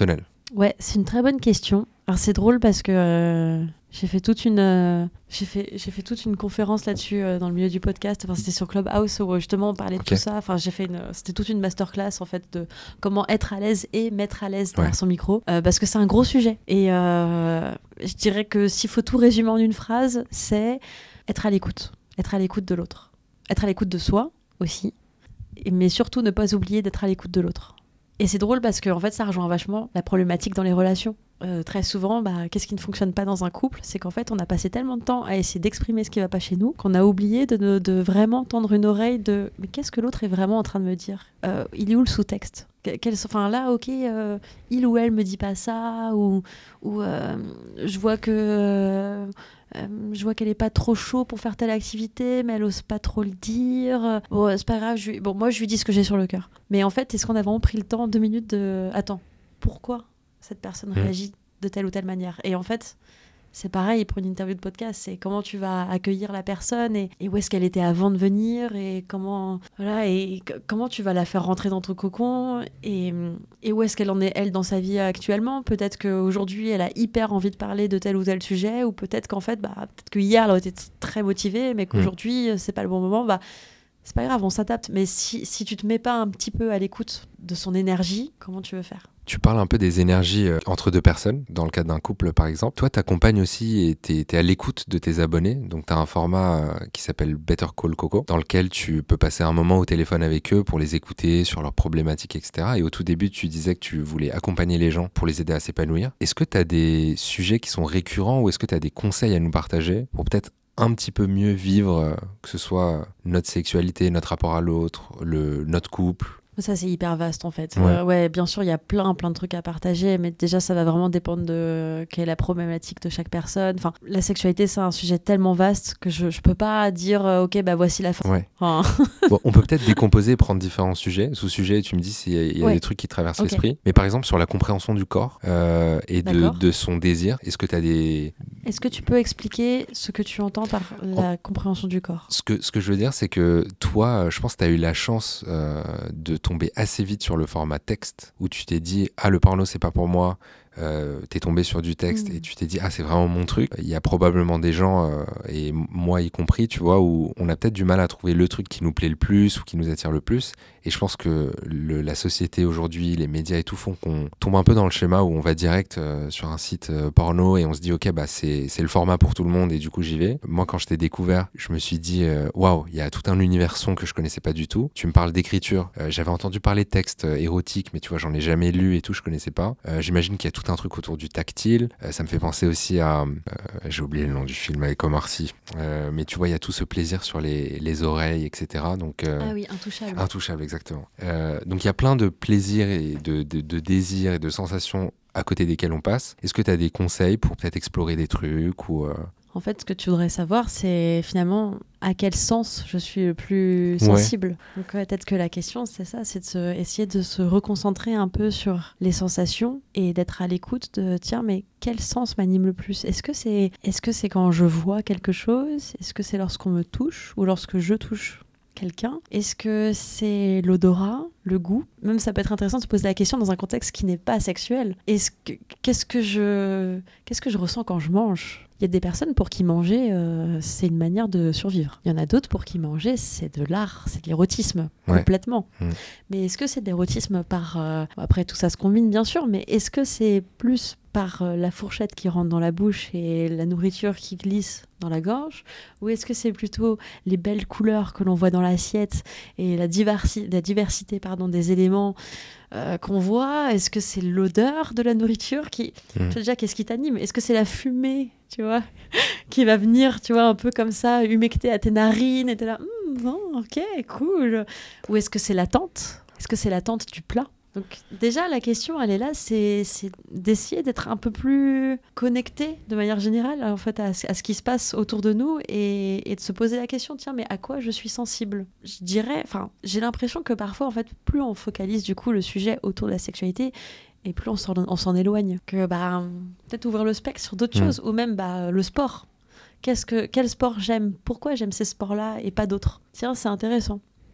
Ouais, c'est une très bonne question. Alors c'est drôle parce que euh, j'ai fait toute une euh, j'ai fait j'ai fait toute une conférence là-dessus euh, dans le milieu du podcast. Enfin, c'était sur Clubhouse où justement on parlait de okay. tout ça. Enfin, j'ai fait une c'était toute une masterclass en fait de comment être à l'aise et mettre à l'aise derrière ouais. son micro euh, parce que c'est un gros sujet. Et euh, je dirais que s'il faut tout résumer en une phrase, c'est être à l'écoute, être à l'écoute de l'autre, être à l'écoute de soi aussi, mais surtout ne pas oublier d'être à l'écoute de l'autre. Et c'est drôle parce que en fait, ça rejoint vachement la problématique dans les relations. Euh, très souvent, bah, qu'est-ce qui ne fonctionne pas dans un couple ? C'est qu'en fait, on a passé tellement de temps à essayer d'exprimer ce qui ne va pas chez nous qu'on a oublié de, de, de vraiment tendre une oreille de « mais qu'est-ce que l'autre est vraiment en train de me dire ? euh, Il est où le sous-texte ? Quel, enfin là, ok, euh, il ou elle me dit pas ça, ou, ou euh, je vois que... Euh, Euh, je vois qu'elle est pas trop chaud pour faire telle activité, mais elle ose pas trop le dire. Bon, c'est pas grave. Je lui... Bon, moi, je lui dis ce que j'ai sur le cœur. Mais en fait, est-ce qu'on a vraiment pris le temps, deux minutes de... Attends, pourquoi cette personne mmh. réagit de telle ou telle manière ? Et en fait, c'est pareil pour une interview de podcast. C'est comment tu vas accueillir la personne et, et où est-ce qu'elle était avant de venir et comment, voilà, et c- comment tu vas la faire rentrer dans ton cocon et, et où est-ce qu'elle en est, elle, dans sa vie actuellement. Peut-être qu'aujourd'hui, elle a hyper envie de parler de tel ou tel sujet, ou peut-être qu'en fait, bah, peut-être qu'hier, elle a été très motivée, mais qu'aujourd'hui, mmh. c'est pas le bon moment. Bah, c'est pas grave, on s'adapte. Mais si, si tu te mets pas un petit peu à l'écoute de son énergie, comment tu veux faire ? Tu parles un peu des énergies euh, entre deux personnes, dans le cadre d'un couple par exemple. Toi, t'accompagnes aussi et t'es, t'es à l'écoute de tes abonnés. Donc, t'as un format euh, qui s'appelle Better Call Coco, dans lequel tu peux passer un moment au téléphone avec eux pour les écouter sur leurs problématiques, et cetera. Et au tout début, tu disais que tu voulais accompagner les gens pour les aider à s'épanouir. Est-ce que t'as des sujets qui sont récurrents ou est-ce que t'as des conseils à nous partager pour peut-être un petit peu mieux vivre, euh, que ce soit notre sexualité, notre rapport à l'autre, le, notre couple ? Ça, c'est hyper vaste, en fait. Ouais, euh, ouais bien sûr, il y a plein, plein de trucs à partager, mais déjà, ça va vraiment dépendre de quelle est la problématique de chaque personne. Enfin, la sexualité, c'est un sujet tellement vaste que je ne peux pas dire, euh, OK, bah voici la fin. Ouais. Enfin... Bon, on peut peut-être décomposer et prendre différents sujets, sous-sujets, et tu me dis s'il y a, il y a ouais. des trucs qui traversent okay. l'esprit. Mais par exemple, sur la compréhension du corps euh, et de, de son désir, est-ce que tu as des... Est-ce que tu peux expliquer ce que tu entends par la oh. compréhension du corps ? Ce que, ce que je veux dire, c'est que toi, je pense que tu as eu la chance euh, de tomber assez vite sur le format texte, où tu t'es dit « Ah, le porno, c'est pas pour moi ». Euh, t'es tombé sur du texte mmh. et tu t'es dit ah c'est vraiment mon truc. Il y a probablement des gens euh, et moi y compris tu vois où on a peut-être du mal à trouver le truc qui nous plaît le plus ou qui nous attire le plus, et je pense que le, la société aujourd'hui, les médias et tout font qu'on tombe un peu dans le schéma où on va direct euh, sur un site euh, porno et on se dit ok bah c'est, c'est le format pour tout le monde et du coup j'y vais. Moi quand je t'ai découvert je me suis dit waouh wow, il y a tout un univers son que je connaissais pas du tout. Tu me parles d'écriture, euh, j'avais entendu parler de textes euh, érotiques mais tu vois j'en ai jamais lu et tout, je connaissais pas. Euh, j'imagine qu'il y a tout un truc autour du tactile, euh, ça me fait penser aussi à euh, j'ai oublié le nom du film avec Omar Sy, euh, mais tu vois il y a tout ce plaisir sur les, les oreilles etc, donc euh, ah oui, intouchable intouchable exactement, euh, donc il y a plein de plaisirs et de, de, de désirs et de sensations à côté desquels on passe. Est-ce que tu as des conseils pour peut-être explorer des trucs ou euh... En fait, ce que tu voudrais savoir, c'est finalement à quel sens je suis le plus sensible. Ouais. Donc ouais, peut-être que la question, c'est ça, c'est de se, essayer de se reconcentrer un peu sur les sensations et d'être à l'écoute de, tiens, mais quel sens m'anime le plus ? Est-ce que c'est, est-ce que c'est quand je vois quelque chose ? Est-ce que c'est lorsqu'on me touche ou lorsque je touche quelqu'un ? Est-ce que c'est l'odorat, le goût ? Même ça peut être intéressant de se poser la question dans un contexte qui n'est pas sexuel. Est-ce que, qu'est-ce que je, qu'est-ce que je ressens quand je mange ? Il y a des personnes pour qui manger, euh, c'est une manière de survivre. Il y en a d'autres pour qui manger, c'est de l'art, c'est de l'érotisme, ouais. complètement. Mmh. Mais est-ce que c'est de l'érotisme par... Euh... Après, tout ça se combine, bien sûr, mais est-ce que c'est plus par euh, la fourchette qui rentre dans la bouche et la nourriture qui glisse dans la gorge ? Ou est-ce que c'est plutôt les belles couleurs que l'on voit dans l'assiette et la, diversi- la diversité pardon, des éléments euh, qu'on voit ? Est-ce que c'est l'odeur de la nourriture qui... Mmh. Tu sais déjà, qu'est-ce qui t'anime ? Est-ce que c'est la fumée, tu vois, qui va venir, tu vois, un peu comme ça, humecter à tes narines, et t'es là, mmh, non, ok, cool. Ou est-ce que c'est l'attente ? Est-ce que c'est l'attente du plat ? Donc déjà, la question, elle est là, c'est, c'est d'essayer d'être un peu plus connecté, de manière générale, en fait, à, à ce qui se passe autour de nous, et, et de se poser la question, tiens, mais à quoi je suis sensible ? Je dirais, enfin, j'ai l'impression que parfois, en fait, plus on focalise, du coup, le sujet autour de la sexualité, et plus on s'en, on s'en éloigne. Que bah, peut-être ouvrir le spectre sur d'autres mmh. choses, ou même bah, le sport. Qu'est-ce que, quel sport j'aime ? Pourquoi j'aime ces sports-là et pas d'autres ? Tiens, c'est intéressant.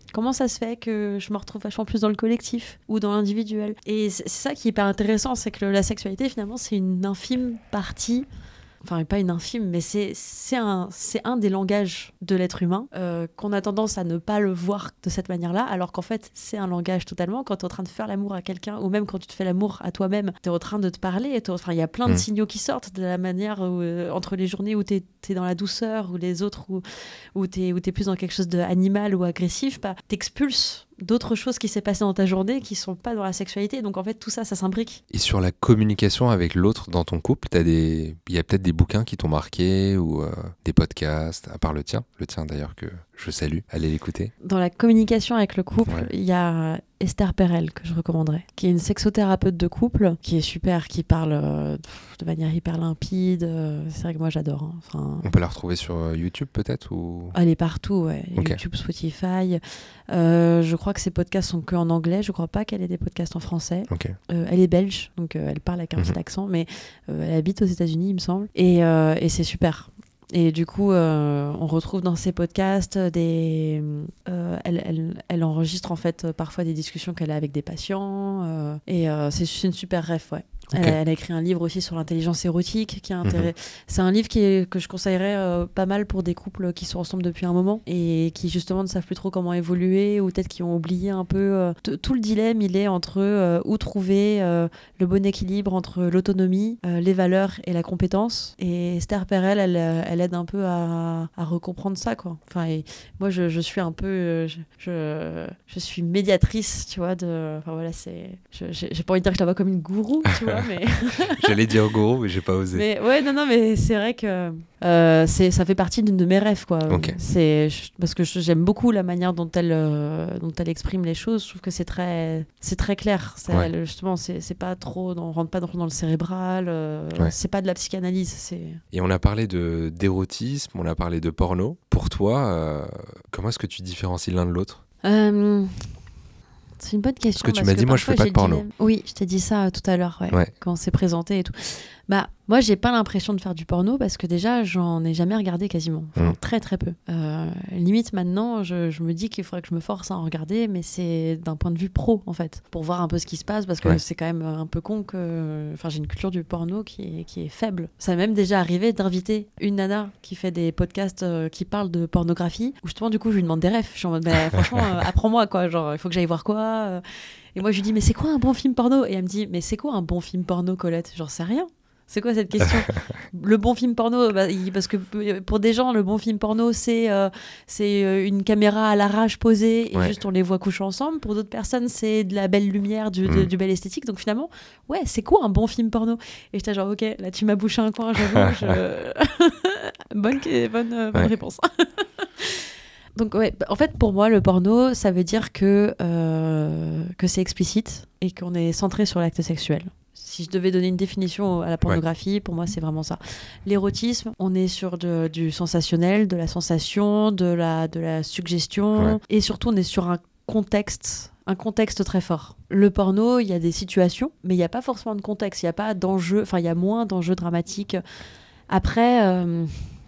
Comment ça se fait que je me retrouve vachement plus dans le collectif ou dans l'individuel? Et c'est, c'est ça qui est hyper intéressant, c'est que la sexualité, finalement, c'est une infime partie. Enfin, pas une infime, mais c'est, c'est, un, c'est un des langages de l'être humain, euh, qu'on a tendance à ne pas le voir de cette manière-là, alors qu'en fait, c'est un langage totalement. Quand tu es en train de faire l'amour à quelqu'un, ou même quand tu te fais l'amour à toi-même, tu es en train de te parler. Enfin, il y a plein de mmh. signaux qui sortent de la manière où, euh, entre les journées où tu es dans la douceur, ou les autres où, où tu es plus dans quelque chose d'animal ou agressif, bah, tu expulses d'autres choses qui s'est passées dans ta journée qui sont pas dans la sexualité. Donc en fait, tout ça, ça s'imbrique. Et sur la communication avec l'autre dans ton couple, t'as des... il y a peut-être des bouquins qui t'ont marqué ou euh, des podcasts, à part le tien, le tien d'ailleurs que je salue, allez l'écouter. Dans la communication avec le couple, il ouais. y a Esther Perel que je recommanderais, qui est une sexothérapeute de couple, qui est super, qui parle euh, de manière hyper limpide. Euh, c'est vrai que moi j'adore. Hein. Enfin, on peut la retrouver sur euh, YouTube peut-être ou... Elle est partout, ouais. Okay. YouTube, Spotify. Euh, je crois que ses podcasts sont que en anglais. Je crois pas qu'elle ait des podcasts en français. Okay. Euh, elle est belge, donc euh, elle parle avec un mm-hmm. petit accent, mais euh, elle habite aux États-Unis, il me semble. Et, euh, et c'est super. Et du coup, euh, on retrouve dans ses podcasts des... Euh, elle, elle, elle enregistre en fait parfois des discussions qu'elle a avec des patients. Euh, et euh, c'est, c'est une super ref, ouais. Okay. Elle, elle a écrit un livre aussi sur l'intelligence érotique qui est intéressant. Mmh. C'est un livre qui est, que je conseillerais euh, pas mal pour des couples qui sont ensemble depuis un moment et qui justement ne savent plus trop comment évoluer ou peut-être qui ont oublié un peu. Euh, t- tout le dilemme, il est entre euh, où trouver euh, le bon équilibre entre l'autonomie, euh, les valeurs et la compétence. Et Esther Perel, elle, elle aide un peu à, à recomprendre ça, quoi. Enfin, et moi, je, je suis un peu... Je, je, je suis médiatrice, tu vois. De, enfin, voilà, c'est, je, j'ai, j'ai pas envie de dire que je la vois comme une gourou, tu vois. Mais... J'allais dire gourou, mais j'ai pas osé. Mais ouais, non, non, mais c'est vrai que euh, c'est, ça fait partie d'une de mes rêves, quoi. Okay. C'est parce que j'aime beaucoup la manière dont elle, euh, dont elle exprime les choses. Je trouve que c'est très, c'est très clair. C'est, ouais. elle, justement, c'est, c'est pas trop, on rentre pas dans, dans le cérébral. Euh, ouais. C'est pas de la psychanalyse. C'est... Et on a parlé de d'érotisme, on a parlé de porno. Pour toi, euh, comment est-ce que tu différencies l'un de l'autre? euh... C'est une bonne question. Parce que tu parce m'as que dit, moi, je fais pas de porno. Dilemme. Oui, je t'ai dit ça tout à l'heure, ouais, ouais. quand on s'est présenté et tout. Bah, moi, j'ai pas l'impression de faire du porno parce que déjà, j'en ai jamais regardé quasiment. Enfin, mmh. très, très peu. Euh, limite, maintenant, je, je me dis qu'il faudrait que je me force à en regarder, mais c'est d'un point de vue pro, en fait, pour voir un peu ce qui se passe parce que ouais. c'est quand même un peu con que... Enfin, j'ai une culture du porno qui est, qui est faible. Ça m'est même déjà arrivé d'inviter une nana qui fait des podcasts euh, qui parlent de pornographie, où justement, du coup, je lui demande des refs. Je suis en mode, bah, franchement, euh, apprends-moi, quoi. Genre, il faut que j'aille voir quoi euh... Et moi, je lui dis, mais c'est quoi un bon film porno? Et elle me dit, mais c'est quoi un bon film porno, Colette? J'en sais rien. C'est quoi cette question? Le bon film porno, bah, il, parce que pour des gens, le bon film porno, c'est, euh, c'est une caméra à l'arrache posée et ouais. juste on les voit coucher ensemble. Pour d'autres personnes, c'est de la belle lumière, du, mmh. de, du bel esthétique. Donc finalement, ouais, c'est quoi un bon film porno? Et j'étais genre, ok, là tu m'as bouché un coin, j'avoue. Je... bonne bonne, euh, bonne ouais. réponse. Donc ouais, en fait pour moi le porno ça veut dire que, euh, que c'est explicite et qu'on est centré sur l'acte sexuel. Si je devais donner une définition à la pornographie, ouais. pour moi c'est vraiment ça. L'érotisme, on est sur de, du sensationnel, de la sensation, de la, de la suggestion ouais. et surtout on est sur un contexte, un contexte très fort. Le porno, il y a des situations mais il n'y a pas forcément de contexte, il n'y a pas d'enjeu, enfin il y a moins d'enjeux dramatiques. Après... Euh,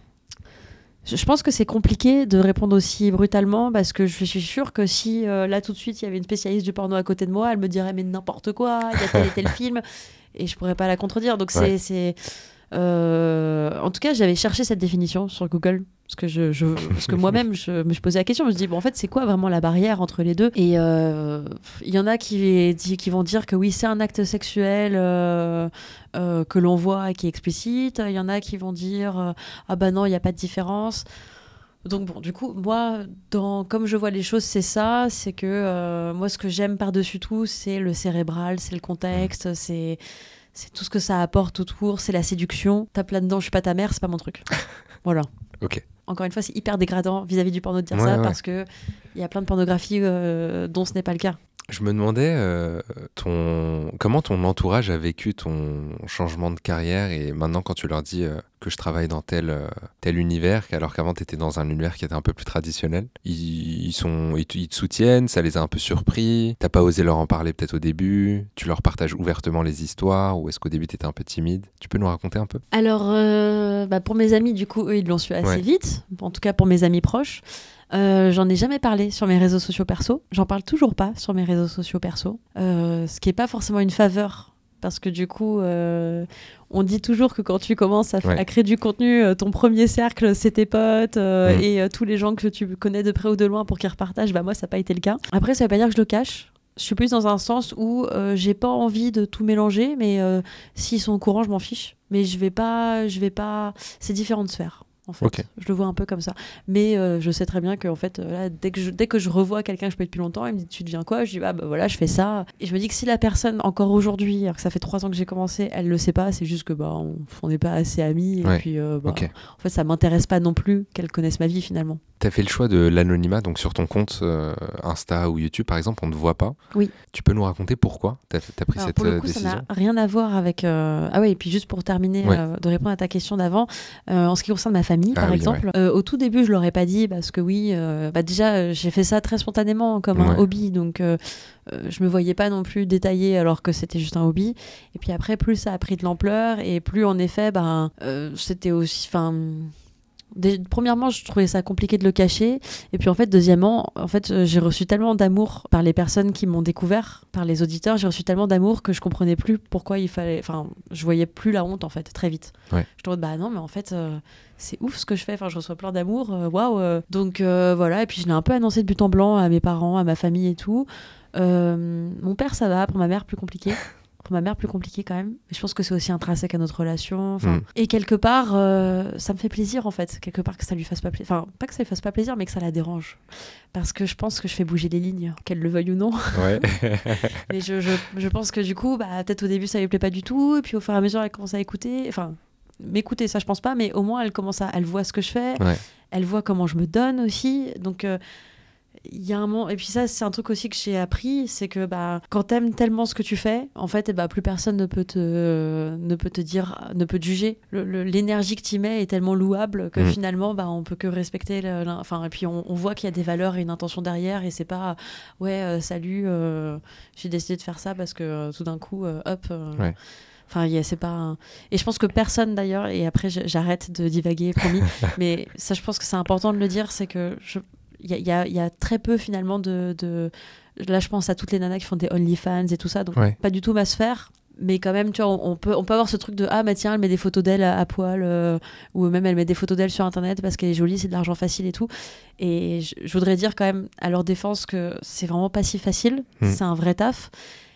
Je pense que c'est compliqué de répondre aussi brutalement parce que je suis sûre que si euh, là tout de suite il y avait une spécialiste du porno à côté de moi, elle me dirait mais n'importe quoi, il y a tel et tel film et je pourrais pas la contredire. Donc c'est, ouais. c'est euh... en tout cas j'avais cherché cette définition sur Google parce que je, je parce que moi-même je me posais la question, je me dis bon en fait c'est quoi vraiment la barrière entre les deux? Et il euh, y en a qui qui vont dire que oui c'est un acte sexuel euh, euh, que l'on voit et qui est explicite. Il y en a qui vont dire euh, ah bah non il y a pas de différence. Donc bon du coup moi dans comme je vois les choses c'est ça, c'est que euh, moi ce que j'aime par-dessus tout c'est le cérébral, c'est le contexte, c'est c'est tout ce que ça apporte autour, c'est la séduction. Tape là-dedans, je suis pas ta mère, c'est pas mon truc. Voilà. Ok. Encore une fois, c'est hyper dégradant vis-à-vis du porno de dire ouais, ça ouais. parce que il y a plein de pornographie euh, dont ce n'est pas le cas. Je me demandais euh, ton... comment ton entourage a vécu ton changement de carrière et maintenant quand tu leur dis euh, que je travaille dans tel, euh, tel univers alors qu'avant tu étais dans un univers qui était un peu plus traditionnel, ils, ils, sont, ils, te, ils te soutiennent, ça les a un peu surpris, t'as pas osé leur en parler peut-être au début, tu leur partages ouvertement les histoires ou est-ce qu'au début t'étais un peu timide? Tu peux nous raconter un peu? Alors euh, bah pour mes amis du coup eux ils l'ont su assez ouais. vite, en tout cas pour mes amis proches. Euh, j'en ai jamais parlé sur mes réseaux sociaux perso. J'en parle toujours pas sur mes réseaux sociaux perso. Euh, ce qui est pas forcément une faveur. Parce que du coup, euh, on dit toujours que quand tu commences à, f- Ouais. à créer du contenu, euh, ton premier cercle, c'est tes potes euh, Mm. et euh, tous les gens que tu connais de près ou de loin pour qu'ils repartagent. Bah moi, ça n'a pas été le cas. Après, ça veut pas dire que je le cache. Je suis plus dans un sens où euh, j'ai pas envie de tout mélanger, mais euh, s'ils sont au courant, je m'en fiche. Mais je vais pas, je vais pas. C'est différentes sphères. En fait, Ok. je le vois un peu comme ça. Mais euh, je sais très bien que en fait, euh, là, dès que je, dès que je revois quelqu'un que je connais depuis longtemps, il me dit tu deviens quoi? Je dis ah bah voilà, je fais ça. Et je me dis que si la personne encore aujourd'hui, alors que ça fait trois ans que j'ai commencé, elle le sait pas, c'est juste que bah on on n'est pas assez amis. Ouais. Et puis euh, bah, Ok. en fait, ça m'intéresse pas non plus qu'elle connaisse ma vie finalement. T'as fait le choix de l'anonymat, donc sur ton compte euh, Insta ou YouTube, par exemple, on ne te voit pas. Oui. Tu peux nous raconter pourquoi t'as, t'as pris Alors, cette pour le euh, coup, ça décision? n'a rien à voir avec. euh, Ah oui, et puis juste pour terminer Ouais. euh, de répondre à ta question d'avant, euh, en ce qui concerne ma famille, Ah par oui, exemple, euh, au tout début, je l'aurais pas dit parce que oui, euh, bah déjà, euh, j'ai fait ça très spontanément comme un Ouais. hobby, donc euh, euh, je me voyais pas non plus détailler alors que c'était juste un hobby. Et puis après, plus ça a pris de l'ampleur et plus en effet, ben, euh, c'était aussi. Enfin. Dé- Premièrement, je trouvais ça compliqué de le cacher. Et puis en fait, deuxièmement, en fait, euh, j'ai reçu tellement d'amour par les personnes qui m'ont découvert, par les auditeurs. J'ai reçu tellement d'amour que je comprenais plus pourquoi il fallait. Enfin, je voyais plus la honte en fait, très vite. Ouais. Je te dis bah non, mais en fait, euh, c'est ouf ce que je fais. Enfin, je reçois plein d'amour. euh, Waouh. euh. Donc euh, voilà. Et puis je l'ai un peu annoncé de but en blanc à mes parents, à ma famille et tout. Euh, mon père, ça va. Pour ma mère, plus compliqué. Pour ma mère, plus compliqué quand même. Mais je pense que c'est aussi intrinsèque à notre relation. Enfin, Mm. Et quelque part, euh, ça me fait plaisir en fait. Quelque part que ça lui fasse pas plaisir. Enfin, pas que ça lui fasse pas plaisir, mais que ça la dérange. Parce que je pense que je fais bouger les lignes, qu'elle le veuille ou non. Ouais. Mais je, je, je pense que du coup, bah, peut-être au début, ça lui plaît pas du tout. Et puis au fur et à mesure, elle commence à écouter. Enfin, m'écouter, ça, je pense pas. Mais au moins, elle commence à. Elle voit ce que je fais. Ouais. Elle voit comment je me donne aussi. Donc. Euh, il y a un moment, et puis ça c'est un truc aussi que j'ai appris, c'est que bah quand t'aimes tellement ce que tu fais, en fait, eh bah, plus personne ne peut te ne peut te dire, ne peut te juger. Le, le, l'énergie que tu mets est tellement louable que Mm. finalement bah on peut que respecter. Le, le- enfin et puis on, on voit qu'il y a des valeurs et une intention derrière et c'est pas ouais euh, salut euh, j'ai décidé de faire ça parce que euh, tout d'un coup euh, hop. Euh, Ouais. Enfin, yeah, c'est pas. Un... Et je pense que personne d'ailleurs, et après je- j'arrête de divaguer, promis, mais ça je pense que c'est important de le dire, c'est que je il y a, y, a, y a très peu finalement de, de... Là, je pense à toutes les nanas qui font des OnlyFans et tout ça, donc Ouais. pas du tout ma sphère. Mais quand même, tu vois, on, on peut, on peut avoir ce truc de ah, bah tiens, elle met des photos d'elle à, à poil, euh, ou même elle met des photos d'elle sur Internet parce qu'elle est jolie, c'est de l'argent facile et tout. Et je, je voudrais dire quand même à leur défense que c'est vraiment pas si facile, Mm. c'est un vrai taf.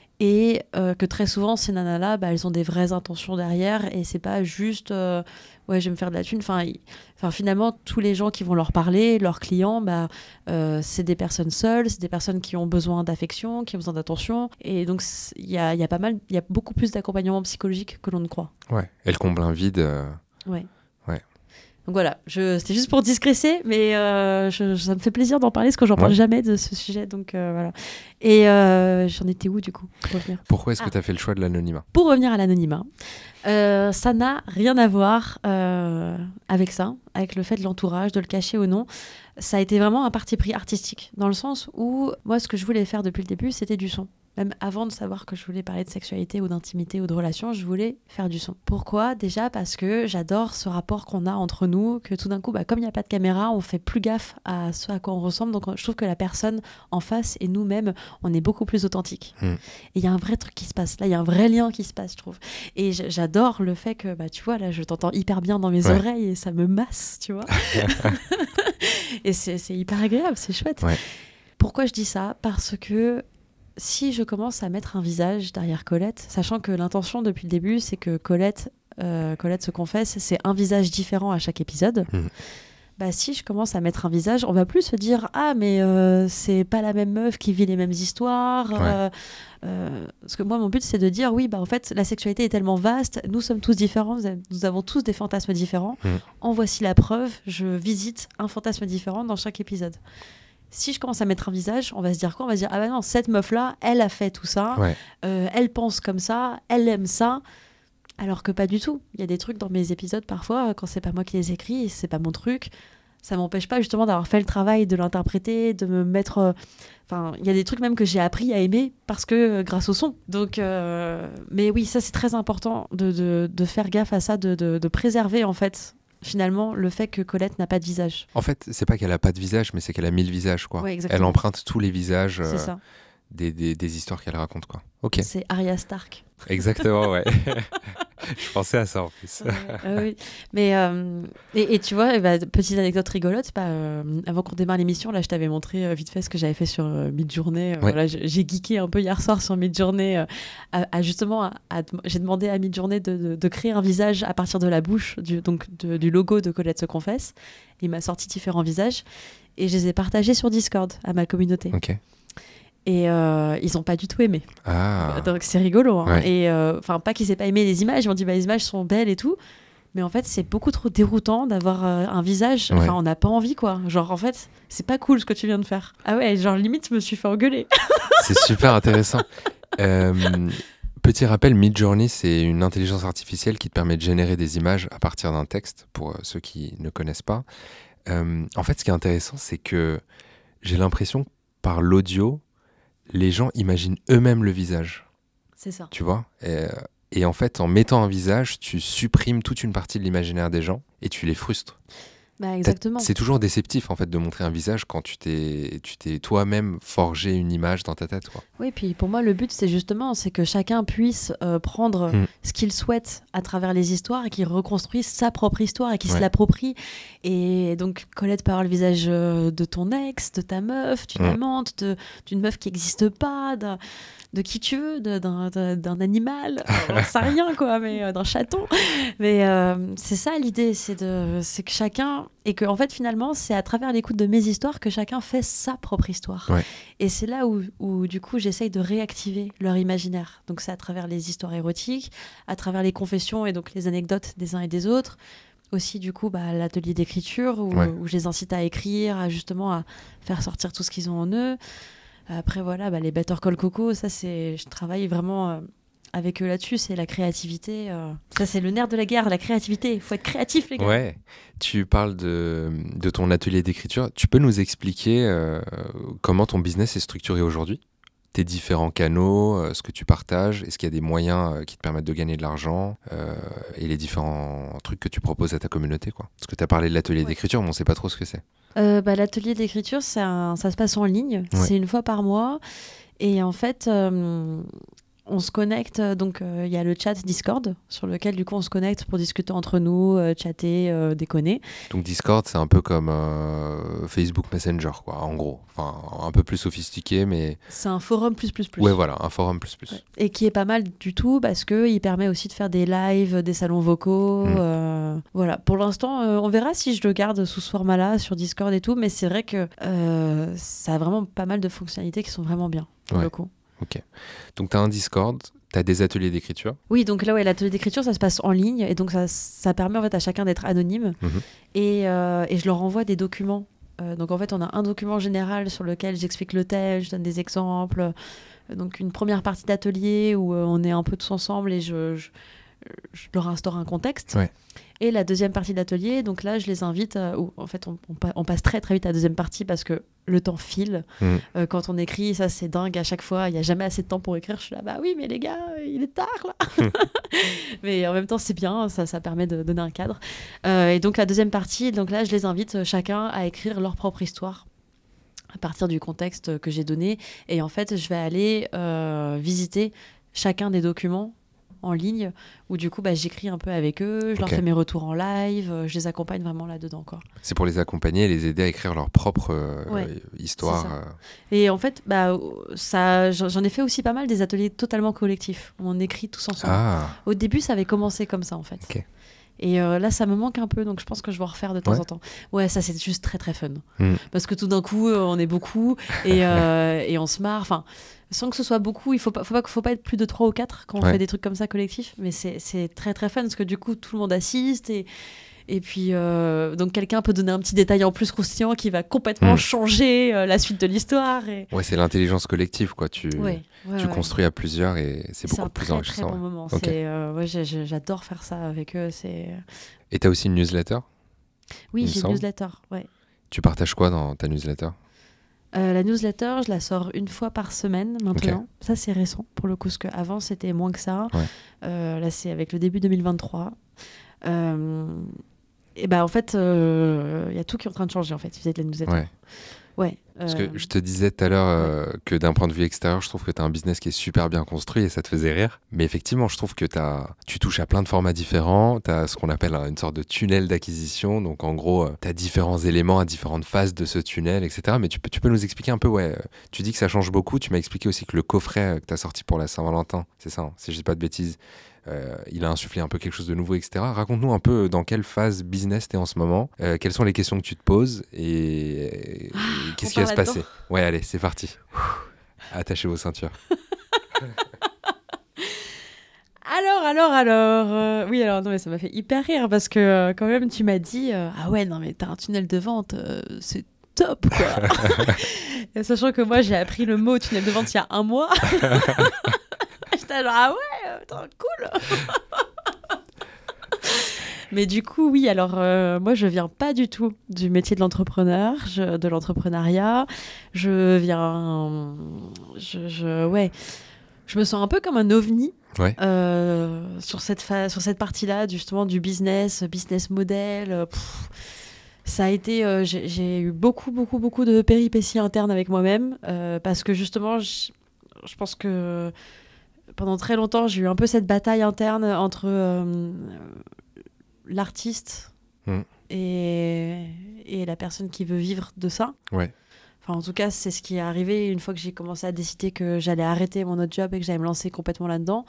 Et euh, que très souvent, ces nanas-là, bah, elles ont des vraies intentions derrière et c'est pas juste euh, ouais, je vais me faire de la thune. Enfin, y... enfin, finalement, tous les gens qui vont leur parler, leurs clients, bah, euh, c'est des personnes seules, c'est des personnes qui ont besoin d'affection, qui ont besoin d'attention. Et donc, il y a, y a pas mal, il y a beaucoup plus d'accompagnement psychologique que l'on ne croit. Ouais. Elle comble un vide. euh, Ouais. Ouais. Donc voilà, je, c'était juste pour discrécer, mais euh, je, ça me fait plaisir d'en parler parce que j'en parle Ouais. jamais de ce sujet. Donc euh, voilà. Et euh, j'en étais où du coup pour revenir Pourquoi est-ce que Ah. tu as fait le choix de l'anonymat? Pour revenir à l'anonymat, euh, ça n'a rien à voir euh, avec ça, avec le fait de l'entourage, de le cacher ou non. Ça a été vraiment un parti pris artistique, dans le sens où moi, ce que je voulais faire depuis le début, c'était du son. Même avant de savoir que je voulais parler de sexualité ou d'intimité ou de relations, je voulais faire du son. Pourquoi ? Déjà parce que j'adore ce rapport qu'on a entre nous, que tout d'un coup, bah, comme il n'y a pas de caméra, on fait plus gaffe à ce à quoi on ressemble. Donc je trouve que la personne en face et nous-mêmes, on est beaucoup plus authentiques. Mm. Et il y a un vrai truc qui se passe. Là, il y a un vrai lien qui se passe, je trouve. Et j- j'adore le fait que, bah, tu vois, là, je t'entends hyper bien dans mes Ouais. oreilles et ça me masse, tu vois. Et c'est, c'est hyper agréable, c'est chouette. Ouais. Pourquoi je dis ça ? Parce que si je commence à mettre un visage derrière Colette, sachant que l'intention depuis le début, c'est que Colette, euh, Colette se confesse, c'est un visage différent à chaque épisode. Mmh. Bah, si je commence à mettre un visage, on va plus se dire ah mais euh, c'est pas la même meuf qui vit les mêmes histoires. Ouais. Euh, euh, parce que moi mon but c'est de dire oui bah en fait la sexualité est tellement vaste, nous sommes tous différents, nous, a- nous avons tous des fantasmes différents. Mmh. En voici la preuve, je visite un fantasme différent dans chaque épisode. Si je commence à mettre un visage, on va se dire quoi ? On va se dire ah bah non, cette meuf là, elle a fait tout ça, Ouais. euh, elle pense comme ça, elle aime ça. Alors que pas du tout. Il y a des trucs dans mes épisodes parfois, quand c'est pas moi qui les écris, c'est pas mon truc, ça m'empêche pas justement d'avoir fait le travail de l'interpréter, de me mettre... euh, Enfin, il y a des trucs même que j'ai appris à aimer parce que euh, grâce au son. Donc, euh, mais oui, ça c'est très important de, de, de faire gaffe à ça, de, de, de préserver en fait finalement le fait que Colette n'a pas de visage. En fait, c'est pas qu'elle a pas de visage, mais c'est qu'elle a mille visages, quoi. Ouais, Elle emprunte tous les visages euh, c'est ça. Des, des, des histoires qu'elle raconte, quoi. Ok. C'est Arya Stark. Exactement, ouais. Je pensais à ça en plus. Ouais, euh, oui. Mais euh, et, et tu vois, bah, petite anecdote rigolote, bah, euh, avant qu'on démarre l'émission, là, je t'avais montré euh, vite fait ce que j'avais fait sur euh, Midjourney. Euh, ouais. voilà, j'ai geeké un peu hier soir sur Midjourney. Euh, à, à justement, à, à, j'ai demandé à Midjourney de, de, de créer un visage à partir de la bouche, du, donc de, du logo de Colette se confesse. Il m'a sorti différents visages et je les ai partagés sur Discord à ma communauté. Ok. Et euh, ils n'ont pas du tout aimé. Ah. Donc c'est rigolo. Hein. Ouais. Et enfin, euh, pas qu'ils aient pas aimé les images, ils m'ont dit bah, les images sont belles et tout. Mais en fait, c'est beaucoup trop déroutant d'avoir euh, un visage. Enfin, ouais. On n'a pas envie, quoi. Genre, en fait, c'est pas cool ce que tu viens de faire. Ah ouais, genre, limite, je me suis fait engueuler. C'est super intéressant. euh, petit rappel, Midjourney, c'est une intelligence artificielle qui te permet de générer des images à partir d'un texte, pour euh, ceux qui ne connaissent pas. Euh, en fait, ce qui est intéressant, c'est que j'ai l'impression que par l'audio, les gens imaginent eux-mêmes le visage. C'est ça. Tu vois ? et, et en fait, en mettant un visage, tu supprimes toute une partie de l'imaginaire des gens et tu les frustres. Bah, exactement. C'est toujours déceptif en fait de montrer un visage quand tu t'es, tu t'es toi-même forgé une image dans ta tête, quoi. Oui, puis pour moi le but c'est justement c'est que chacun puisse euh, prendre mm. ce qu'il souhaite à travers les histoires et qu'il reconstruise sa propre histoire et qu'il ouais. se l'approprie. Et donc Colette peut avoir le visage de ton ex, de ta meuf, d'une mm. amante, de, d'une meuf qui n'existe pas, de, de qui tu veux, de, d'un, de, d'un animal, on sait rien quoi, mais euh, d'un chaton. Mais euh, c'est ça l'idée, c'est, de, c'est que chacun... Et que en fait, finalement, c'est à travers l'écoute de mes histoires que chacun fait sa propre histoire. Ouais. Et c'est là où, où, du coup, j'essaye de réactiver leur imaginaire. Donc, c'est à travers les histoires érotiques, à travers les confessions et donc les anecdotes des uns et des autres. Aussi, du coup, bah, l'atelier d'écriture où, ouais. où je les incite à écrire, à justement à faire sortir tout ce qu'ils ont en eux. Après, voilà, bah, les Better Call Coco, ça, c'est... Je travaille vraiment... Euh, avec eux là-dessus, c'est la créativité. Euh... Ça, c'est le nerf de la guerre, la créativité. Il faut être créatif, les gars. Ouais, tu parles de, de ton atelier d'écriture. Tu peux nous expliquer euh, comment ton business est structuré aujourd'hui ? Tes différents canaux, euh, ce que tu partages, est-ce qu'il y a des moyens euh, qui te permettent de gagner de l'argent euh, et les différents trucs que tu proposes à ta communauté, quoi. Parce que tu as parlé de l'atelier ouais. d'écriture, mais on ne sait pas trop ce que c'est. Euh, bah, l'atelier d'écriture, c'est un... ça se passe en ligne. Ouais. C'est une fois par mois. Et en fait... Euh... On se connecte, donc il euh, y a le chat Discord sur lequel du coup on se connecte pour discuter entre nous, euh, chatter, euh, déconner. Donc Discord c'est un peu comme euh, Facebook Messenger quoi, en gros, enfin un peu plus sophistiqué mais. C'est un forum plus plus plus. Ouais voilà, un forum plus plus. Ouais. Et qui est pas mal du tout parce que il permet aussi de faire des lives, des salons vocaux. Mmh. Euh, voilà, pour l'instant euh, on verra si je le garde sous ce format-là sur Discord et tout, mais c'est vrai que euh, ça a vraiment pas mal de fonctionnalités qui sont vraiment bien pour ouais. le coup. Ok. Donc, tu as un Discord, tu as des ateliers d'écriture. Oui, donc là, ouais, l'atelier d'écriture, ça se passe en ligne. Et donc, ça, ça permet en fait, à chacun d'être anonyme. Mmh. Et, euh, et je leur envoie des documents. Euh, donc, en fait, on a un document général sur lequel j'explique le thème, je donne des exemples. Donc, une première partie d'atelier où euh, on est un peu tous ensemble et je, je, je leur instaure un contexte. Ouais. Et la deuxième partie d'atelier, donc là, je les invite... À, ou, en fait, on, on, on passe très, très vite à la deuxième partie parce que le temps file. Mmh. Euh, quand on écrit, ça, c'est dingue. À chaque fois, il n'y a jamais assez de temps pour écrire. Je suis là, bah oui, mais les gars, il est tard, là. Mais en même temps, c'est bien. Ça, ça permet de donner un cadre. Euh, et donc, la deuxième partie, donc là, je les invite chacun à écrire leur propre histoire à partir du contexte que j'ai donné. Et en fait, je vais aller euh, visiter chacun des documents en ligne, où du coup bah, j'écris un peu avec eux, je okay. leur fais mes retours en live, euh, je les accompagne vraiment là-dedans, quoi. C'est pour les accompagner et les aider à écrire leur propre euh, ouais, histoire. Euh... Et en fait, bah, ça, j'en ai fait aussi pas mal des ateliers totalement collectifs, où on écrit tous ensemble. Ah. Au début, ça avait commencé comme ça, en fait. Okay. Et euh, là, ça me manque un peu, donc je pense que je vais en refaire de temps ouais. en temps. Ouais, ça, c'est juste très, très fun. Mm. Parce que tout d'un coup, euh, on est beaucoup et, euh, et on se marre. Enfin, sans que ce soit beaucoup, il faut pas, faut pas, faut pas être plus de trois ou quatre quand on ouais. fait des trucs comme ça collectifs. Mais c'est, c'est très, très fun parce que du coup, tout le monde assiste et... Et puis, euh, donc quelqu'un peut donner un petit détail en plus croustillant qui va complètement mmh. changer euh, la suite de l'histoire. Et... Ouais, c'est l'intelligence collective, quoi. Tu, ouais, ouais, tu ouais. construis à plusieurs et c'est, c'est beaucoup plus très, enrichissant. C'est un très bon moment. Okay. C'est, euh, ouais, j'ai, j'ai, j'adore faire ça avec eux. C'est... Et tu as aussi une newsletter ? Oui, j'ai une newsletter, ouais. Tu partages quoi dans ta newsletter ? Euh, la newsletter, je la sors une fois par semaine maintenant. Okay. Ça, c'est récent pour le coup, parce qu'avant, c'était moins que ça. Ouais. Euh, là, c'est avec le début deux mille vingt-trois. Euh... et bah en fait, il euh, y a tout qui est en train de changer en fait, vis-à-vis de la newsletter. Ouais. Ouais. Parce euh, que je te disais tout à l'heure euh, ouais. que d'un point de vue extérieur, je trouve que tu as un business qui est super bien construit et ça te faisait rire. Mais effectivement, je trouve que t'as... tu touches à plein de formats différents. Tu as ce qu'on appelle une sorte de tunnel d'acquisition. Donc en gros, tu as différents éléments à différentes phases de ce tunnel, et cetera. Mais tu peux, tu peux nous expliquer un peu, ouais, tu dis que ça change beaucoup. Tu m'as expliqué aussi que le coffret que tu as sorti pour la Saint-Valentin, c'est ça, hein, si je dis pas de bêtises, Euh, il a insufflé un peu quelque chose de nouveau, et cetera. Raconte-nous un peu dans quelle phase business t'es en ce moment, euh, quelles sont les questions que tu te poses et, et ah, qu'est-ce qui va se passer. Ouais, allez, c'est parti. Attachez vos ceintures. Alors, alors, alors. Euh, oui, alors, non, mais ça m'a fait hyper rire parce que euh, quand même, tu m'as dit euh, ah ouais, non, mais t'as un tunnel de vente, euh, c'est top, quoi. Et sachant que moi, j'ai appris le mot tunnel de vente il y a un mois. J'étais genre, ah ouais, attends, cool. Mais du coup, oui, alors euh, moi, je viens pas du tout du métier de l'entrepreneur, je, de l'entrepreneuriat. Je viens. Je, je, ouais. Je me sens un peu comme un ovni. Ouais. Euh, sur cette, fa- sur cette partie-là, justement, du business, business model. Pff, ça a été. Euh, j'ai, j'ai eu beaucoup, beaucoup, beaucoup de péripéties internes avec moi-même euh, parce que justement, je, je pense que. Pendant très longtemps, j'ai eu un peu cette bataille interne entre euh, l'artiste mmh. et, et la personne qui veut vivre de ça. Ouais. Enfin, en tout cas, c'est ce qui est arrivé une fois que j'ai commencé à décider que j'allais arrêter mon autre job et que j'allais me lancer complètement là-dedans.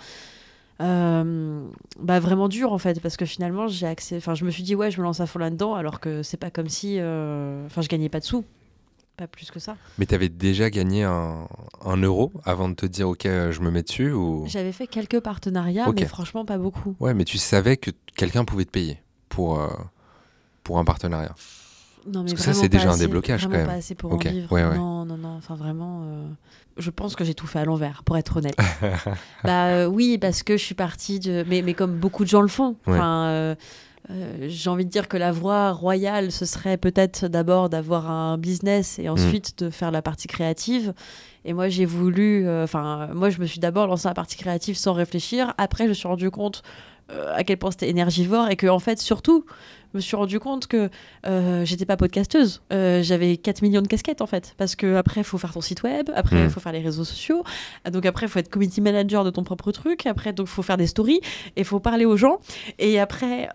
Euh, bah, vraiment dur, en fait, parce que finalement, j'ai accès... enfin, je me suis dit, ouais, je me lance à fond là-dedans, alors que c'est pas comme si... Euh... Enfin, je gagnais pas de sous. Pas plus que ça. Mais tu avais déjà gagné un, un euro avant de te dire ok je me mets dessus ou... J'avais fait quelques partenariats okay. mais franchement pas beaucoup. Ouais, mais tu savais que quelqu'un pouvait te payer pour, euh, pour un partenariat. Non, mais parce que ça c'est déjà assez, un déblocage quand même. Vraiment pas assez pour okay. en vivre. Ouais, ouais. Non, non, non. Enfin vraiment, euh... je pense que j'ai tout fait à l'envers pour être honnête. bah euh, oui, parce que je suis partie de, mais, mais comme beaucoup de gens le font. Ouais. Enfin. Euh... Euh, j'ai envie de dire que la voie royale, ce serait peut-être d'abord d'avoir un business et ensuite mmh. de faire la partie créative. Et moi, j'ai voulu... Enfin, euh, moi, je me suis d'abord lancée dans la partie créative sans réfléchir. Après, je me suis rendu compte euh, à quel point c'était énergivore et que, en fait, surtout, je me suis rendu compte que euh, j'étais pas podcasteuse. Euh, j'avais quatre millions de casquettes, en fait. Parce qu'après, il faut faire ton site web. Après, il mmh. faut faire les réseaux sociaux. Donc après, il faut être community manager de ton propre truc. Après, il faut faire des stories. Et il faut parler aux gens. Et après,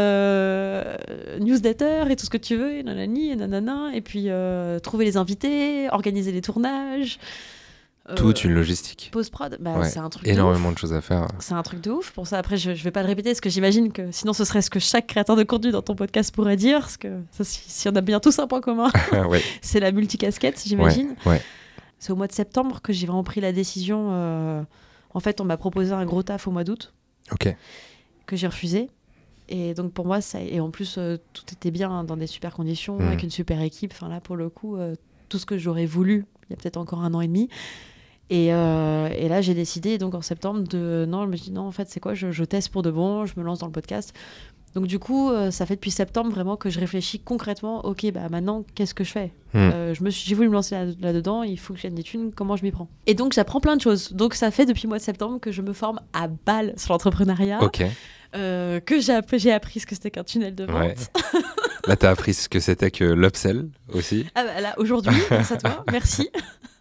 euh, newsletter et tout ce que tu veux. Et nanani, et nanana. Et puis, euh, trouver les invités, organiser les tournages. Toute une logistique. Post-prod, bah, ouais. c'est un truc énormément de, de choses à faire. C'est un truc de ouf. Pour ça, après, je, je vais pas le répéter parce que j'imagine que sinon, ce serait ce que chaque créateur de contenu dans ton podcast pourrait dire. Parce que ça, si, si on a bien tous un point commun, ouais. c'est la multicasquette, j'imagine. Ouais. Ouais. C'est au mois de septembre que j'ai vraiment pris la décision. Euh... En fait, on m'a proposé un gros taf au mois d'août. Ok. Que j'ai refusé. Et donc, pour moi, ça... et en plus, euh, tout était bien hein, dans des super conditions, mmh. avec une super équipe. Enfin, là, pour le coup, euh, tout ce que j'aurais voulu, il y a peut-être encore un an et demi. Et, euh, et là, j'ai décidé, donc en septembre, de. Non, je me dis non, en fait, c'est quoi, je, je teste pour de bon, je me lance dans le podcast. Donc, du coup, euh, ça fait depuis septembre vraiment que je réfléchis concrètement. Ok, bah maintenant, qu'est-ce que je fais mmh. euh, je me suis, J'ai voulu me lancer là, là-dedans, il faut que je gagne des thunes, comment je m'y prends. Et donc, j'apprends plein de choses. Donc, ça fait depuis le mois de septembre que je me forme à balle sur l'entrepreneuriat. Ok. Euh, que j'ai, j'ai appris ce que c'était qu'un tunnel de vente. Ouais. Là, tu as appris ce que c'était que l'upsell aussi. Ah bah là, aujourd'hui, grâce à toi, merci.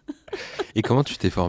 Et comment tu t'es formée ?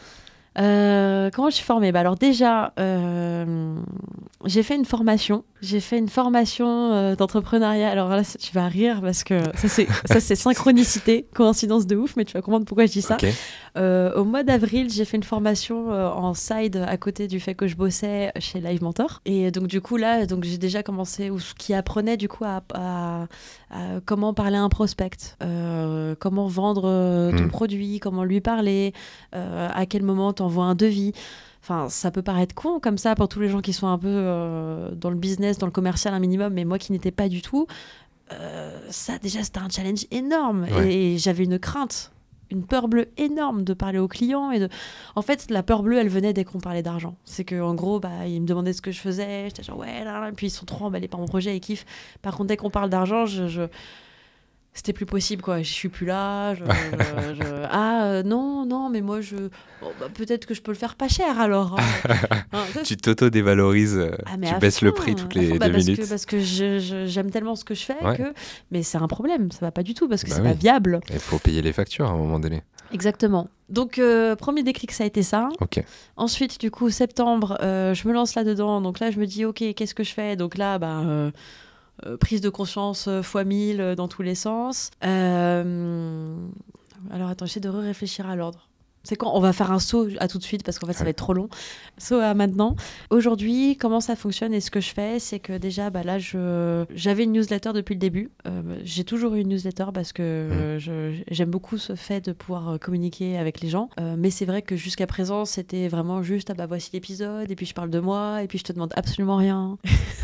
euh, Comment je suis formée ? Bah alors déjà, euh, j'ai fait une formation. J'ai fait une formation euh, d'entrepreneuriat. Alors là, tu vas rire parce que ça c'est, ça, c'est synchronicité, coïncidence de ouf, mais tu vas comprendre pourquoi je dis ça. Okay. Euh, au mois d'avril, j'ai fait une formation euh, en side à côté du fait que je bossais chez Live Mentor. Et donc du coup là, donc, j'ai déjà commencé, ou ce qui apprenait du coup à, à, à comment parler à un prospect, euh, comment vendre euh, ton mmh. produit, comment lui parler, euh, à quel moment t'envoies un devis. Enfin, ça peut paraître con comme ça pour tous les gens qui sont un peu euh, dans le business, dans le commercial un minimum, mais moi qui n'étais pas du tout, euh, ça déjà c'était un challenge énorme. Ouais. Et, et j'avais une crainte, une peur bleue énorme de parler aux clients. Et de... En fait, la peur bleue, elle venait dès qu'on parlait d'argent. C'est qu'en gros, bah, ils me demandaient ce que je faisais, j'étais genre ouais, là, là, et puis ils sont trop emballés par mon projet, ils kiffent. Par contre, dès qu'on parle d'argent, je... je... c'était plus possible, quoi. Je suis plus là. Je, je, je... Ah, euh, non, non, mais moi, je... Bon, bah, peut-être que je peux le faire pas cher, alors. Hein. Hein, ça, tu t'auto-dévalorises, euh, ah, tu baisses fin, le prix toutes les bah, deux parce minutes. Que, parce que je, je, j'aime tellement ce que je fais ouais. que... Mais c'est un problème, ça va pas du tout, parce que bah c'est oui. pas viable. Il faut payer les factures à un moment donné. Exactement. Donc, euh, premier déclic, ça a été ça. Ok. Ensuite, du coup, septembre, euh, je me lance là-dedans. Donc là, je me dis, OK, qu'est-ce que je fais ? Donc là, bah, euh, euh, prise de conscience euh, fois mille euh, dans tous les sens. Euh... Alors, attends, j'essaie de réfléchir à l'ordre. C'est quand on va faire un saut à tout de suite parce qu'en fait ça va être trop long. Saut à maintenant. Aujourd'hui, comment ça fonctionne et ce que je fais, c'est que déjà bah là je j'avais une newsletter depuis le début. Euh, j'ai toujours eu une newsletter parce que mmh. euh, je... j'aime beaucoup ce fait de pouvoir communiquer avec les gens. Euh, mais c'est vrai que jusqu'à présent c'était vraiment juste ah bah voici l'épisode et puis je parle de moi et puis je te demande absolument rien.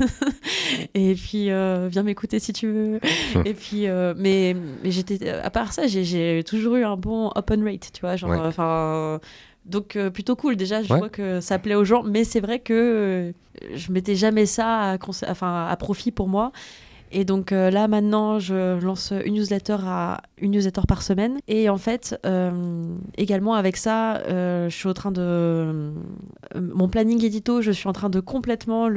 Et puis euh, viens m'écouter si tu veux. Et puis euh, mais mais j'étais à part ça j'ai j'ai toujours eu un bon open rate, tu vois, genre enfin ouais. Euh, donc euh, plutôt cool déjà je ouais. vois que ça plaît aux gens mais c'est vrai que euh, je mettais jamais ça à, cons- enfin, à profit pour moi et donc euh, là maintenant je lance une newsletter à une newsletter par semaine et en fait euh, également avec ça euh, je suis en train de euh, mon planning édito je suis en train de complètement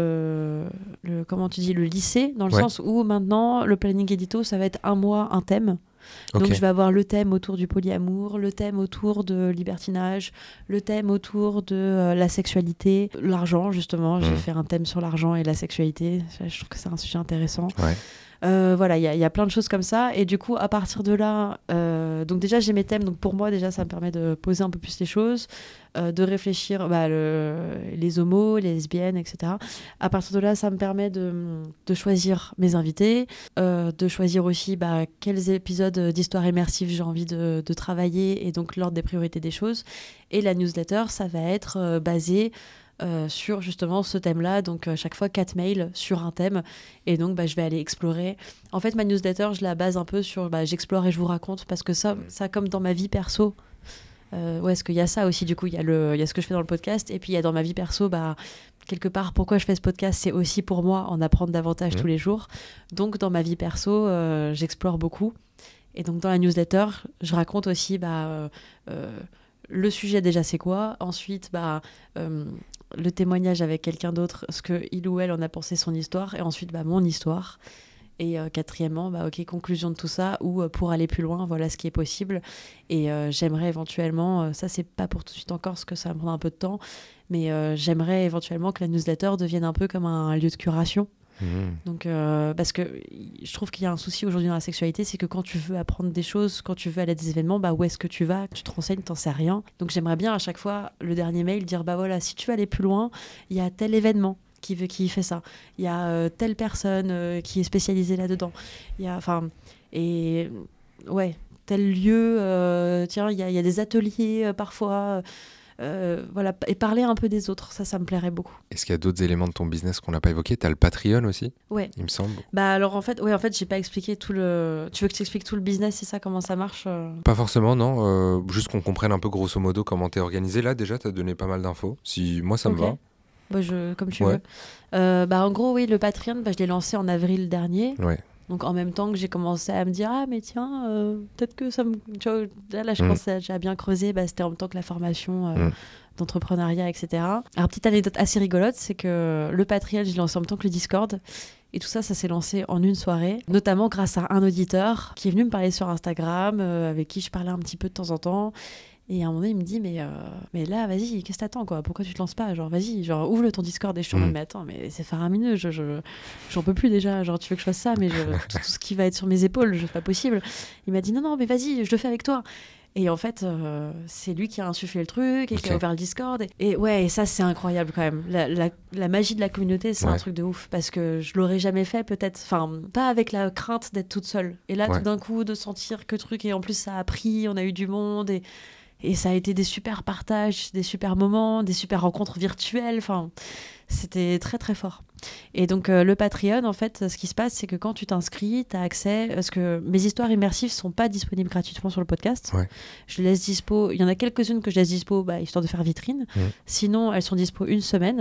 le, le comment tu dis le lisser dans le ouais. sens où maintenant le planning édito ça va être un mois un thème. Donc okay. je vais avoir le thème autour du polyamour, le thème autour de libertinage, le thème autour de euh, la sexualité, l'argent justement. Mmh. J'ai fait un thème sur l'argent et la sexualité. Je trouve que c'est un sujet intéressant. Ouais. Euh, voilà, il y, y a plein de choses comme ça. Et du coup, à partir de là, euh, donc déjà j'ai mes thèmes. Donc pour moi déjà, ça me permet de poser un peu plus les choses, euh, de réfléchir bah, le, les homos, les lesbiennes, et cetera. À partir de là, ça me permet de, de choisir mes invités, euh, de choisir aussi bah, quels épisodes d'histoire immersive j'ai envie de, de travailler et donc l'ordre des priorités des choses. Et la newsletter, ça va être euh, basé Euh, sur justement ce thème-là, donc à chaque fois quatre mails sur un thème et donc bah, je vais aller explorer. En fait ma newsletter je la base un peu sur bah, j'explore et je vous raconte parce que ça, ça comme dans ma vie perso euh, ouais, est-ce qu'il y a ça aussi du coup il y, y a ce que je fais dans le podcast et puis il y a dans ma vie perso bah, quelque part pourquoi je fais ce podcast c'est aussi pour moi en apprendre davantage mmh. tous les jours donc dans ma vie perso euh, j'explore beaucoup et donc dans la newsletter je raconte aussi bah, euh, euh, le sujet déjà c'est quoi, ensuite bah, euh, le témoignage avec quelqu'un d'autre, ce qu'il ou elle en a pensé son histoire, et ensuite bah, mon histoire. Et euh, quatrièmement, bah, ok, conclusion de tout ça, ou euh, pour aller plus loin, voilà ce qui est possible. Et euh, j'aimerais éventuellement, euh, ça c'est pas pour tout de suite encore, parce que ça va me prendre un peu de temps, mais euh, j'aimerais éventuellement que la newsletter devienne un peu comme un, un lieu de curation. Mmh. Donc, euh, parce que je trouve qu'il y a un souci aujourd'hui dans la sexualité, c'est que quand tu veux apprendre des choses, quand tu veux aller à des événements, bah où est-ce que tu vas ? Tu te renseignes, t'en sais rien. Donc j'aimerais bien à chaque fois, le dernier mail, dire bah voilà, si tu veux aller plus loin, il y a tel événement qui, veut, qui fait ça. Il y a euh, telle personne euh, qui est spécialisée là-dedans. Il y a, enfin, et ouais, tel lieu, euh, tiens, il y, y a des ateliers euh, parfois. Euh, voilà, et parler un peu des autres, ça, ça me plairait beaucoup. Est-ce qu'il y a d'autres éléments de ton business qu'on n'a pas évoqué ? T'as le Patreon aussi ? Ouais. Il me semble. Bah alors en fait, ouais, en fait, j'ai pas expliqué tout le. Tu veux que je t'explique tout le business, c'est ça, comment ça marche euh... Pas forcément, non. Euh, juste qu'on comprenne un peu grosso modo comment t'es organisé. Là, déjà, t'as donné pas mal d'infos. Si moi, ça okay. me va. Bah, je... Comme tu ouais. veux. Euh, bah en gros, oui, le Patreon, bah, je l'ai lancé en avril dernier. Ouais. Donc en même temps que j'ai commencé à me dire ah mais tiens euh, peut-être que ça me tu vois, là, là je mmh. commençais à, déjà à bien creuser bah, c'était en même temps que la formation euh, mmh. d'entrepreneuriat etc. Alors petite anecdote assez rigolote c'est que le Patreon je l'ai lancé en même temps que le Discord et tout ça ça s'est lancé en une soirée notamment grâce à un auditeur qui est venu me parler sur Instagram euh, avec qui je parlais un petit peu de temps en temps. Et à un moment donné, il me dit, mais, euh, mais là, vas-y, qu'est-ce que t'attends, quoi ? Pourquoi tu te lances pas ? Genre, vas-y, genre, ouvre ton Discord. Et je suis en mode, mais attends, mais c'est faramineux, je, je, j'en peux plus déjà. Genre, tu veux que je fasse ça, mais je, tout, tout ce qui va être sur mes épaules, c'est pas possible. Il m'a dit, non, non, mais vas-y, je le fais avec toi. Et en fait, euh, c'est lui qui a insufflé le truc et okay. qui a ouvert le Discord. Et, et ouais, et ça, c'est incroyable quand même. La, la, la magie de la communauté, c'est ouais. un truc de ouf. Parce que je l'aurais jamais fait, peut-être. Enfin, pas avec la crainte d'être toute seule. Et là, ouais. tout d'un coup, de sentir que truc. Et en plus, ça a pris, on a eu du monde. Et. Et ça a été des super partages, des super moments, des super rencontres virtuelles. Enfin, c'était très, très fort. Et donc, euh, le Patreon, en fait, ce qui se passe, c'est que quand tu t'inscris, tu as accès... Parce que mes histoires immersives ne sont pas disponibles gratuitement sur le podcast. Ouais. Je les laisse dispo... Il y en a quelques-unes que je laisse dispo, bah, histoire de faire vitrine. Mmh. Sinon, elles sont dispo une semaine.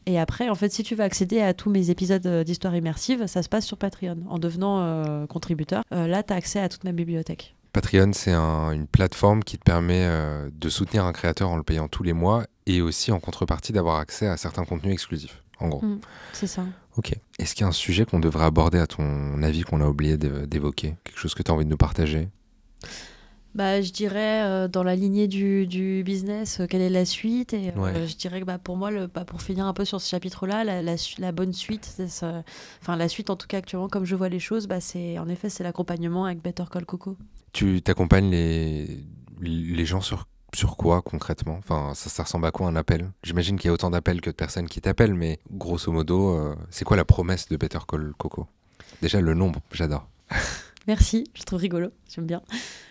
Et après, en fait, si tu veux accéder à tous mes épisodes d'Histoire immersive, ça se passe sur Patreon. En devenant euh, contributeur, euh, là, tu as accès à toute ma bibliothèque. Patreon, c'est un, une plateforme qui te permet euh, de soutenir un créateur en le payant tous les mois et aussi en contrepartie d'avoir accès à certains contenus exclusifs, en gros. Mmh, c'est ça. Ok. Est-ce qu'il y a un sujet qu'on devrait aborder, à ton avis, qu'on a oublié d'évoquer ? Quelque chose que tu as envie de nous partager ? Bah, je dirais, euh, dans la lignée du, du business, euh, quelle est la suite ? Et euh, Ouais. je dirais que bah, pour moi, le, bah, pour finir un peu sur ce chapitre-là, la, la, la bonne suite, c'est ça, enfin la suite en tout cas actuellement, comme je vois les choses, bah, c'est, en effet, c'est l'accompagnement avec Better Call Coco. Tu t'accompagnes les, les gens sur, sur quoi concrètement ? Enfin, ça, ça ressemble à quoi un appel ? J'imagine qu'il y a autant d'appels que de personnes qui t'appellent, mais grosso modo, euh, c'est quoi la promesse de Better Call Coco ? Déjà, le nombre, j'adore. Merci, je trouve rigolo, j'aime bien.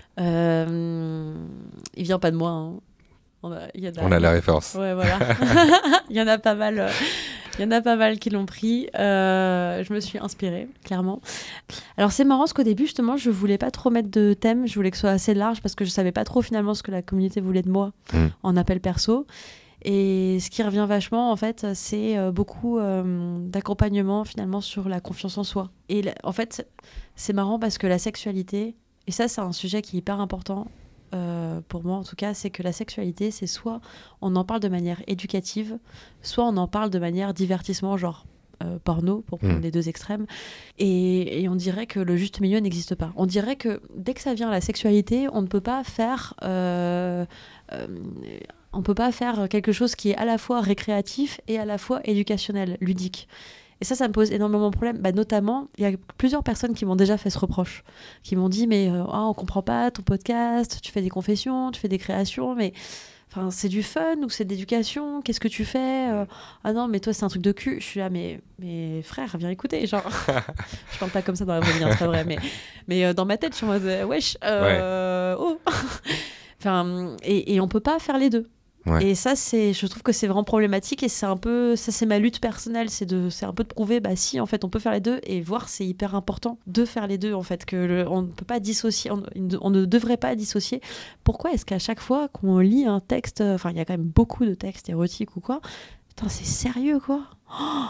Euh, il vient pas de moi. Hein. On, a, y en a, On a la référence. Ouais, voilà. Il y en a pas mal. Euh, il y en a pas mal qui l'ont pris. Euh, je me suis inspirée, clairement. Alors c'est marrant parce qu'au début, justement, je voulais pas trop mettre de thème. Je voulais que ce soit assez large parce que je savais pas trop finalement ce que la communauté voulait de moi mmh. en appel perso. Et ce qui revient vachement, en fait, c'est euh, beaucoup euh, d'accompagnement finalement sur la confiance en soi. Et la, en fait, c'est marrant parce que la sexualité, et ça, c'est un sujet qui est hyper important euh, pour moi, en tout cas, c'est que la sexualité, c'est soit on en parle de manière éducative, soit on en parle de manière divertissement, genre euh, porno, pour prendre mmh. les deux extrêmes. Et, et on dirait que le juste milieu n'existe pas. On dirait que dès que ça vient à la sexualité, on ne peut pas faire... Euh, euh, on peut pas faire quelque chose qui est à la fois récréatif et à la fois éducationnel, ludique. Et ça, ça me pose énormément de problèmes. Bah, notamment, il y a plusieurs personnes qui m'ont déjà fait ce reproche, qui m'ont dit, mais euh, oh, on comprend pas ton podcast, tu fais des confessions, tu fais des créations, mais enfin, c'est du fun ou c'est de l'éducation, qu'est-ce que tu fais euh, ah non, mais toi, c'est un truc de cul. Je suis là, mais, mais frère, viens écouter. Genre, je parle pas comme ça dans la vraie vie, hein, c'est pas vrai, mais, mais euh, dans ma tête, je suis en mode, wesh, euh, ouais. oh enfin, et, et on peut pas faire les deux. Ouais. Et ça, c'est, je trouve que c'est vraiment problématique et c'est un peu, ça c'est ma lutte personnelle, c'est, de, c'est un peu de prouver, bah si, en fait, on peut faire les deux et voir, c'est hyper important de faire les deux, en fait, que le, on ne peut pas dissocier, on, on ne devrait pas dissocier. Pourquoi est-ce qu'à chaque fois qu'on lit un texte, enfin, il y a quand même beaucoup de textes érotiques ou quoi, putain, c'est sérieux, quoi. Oh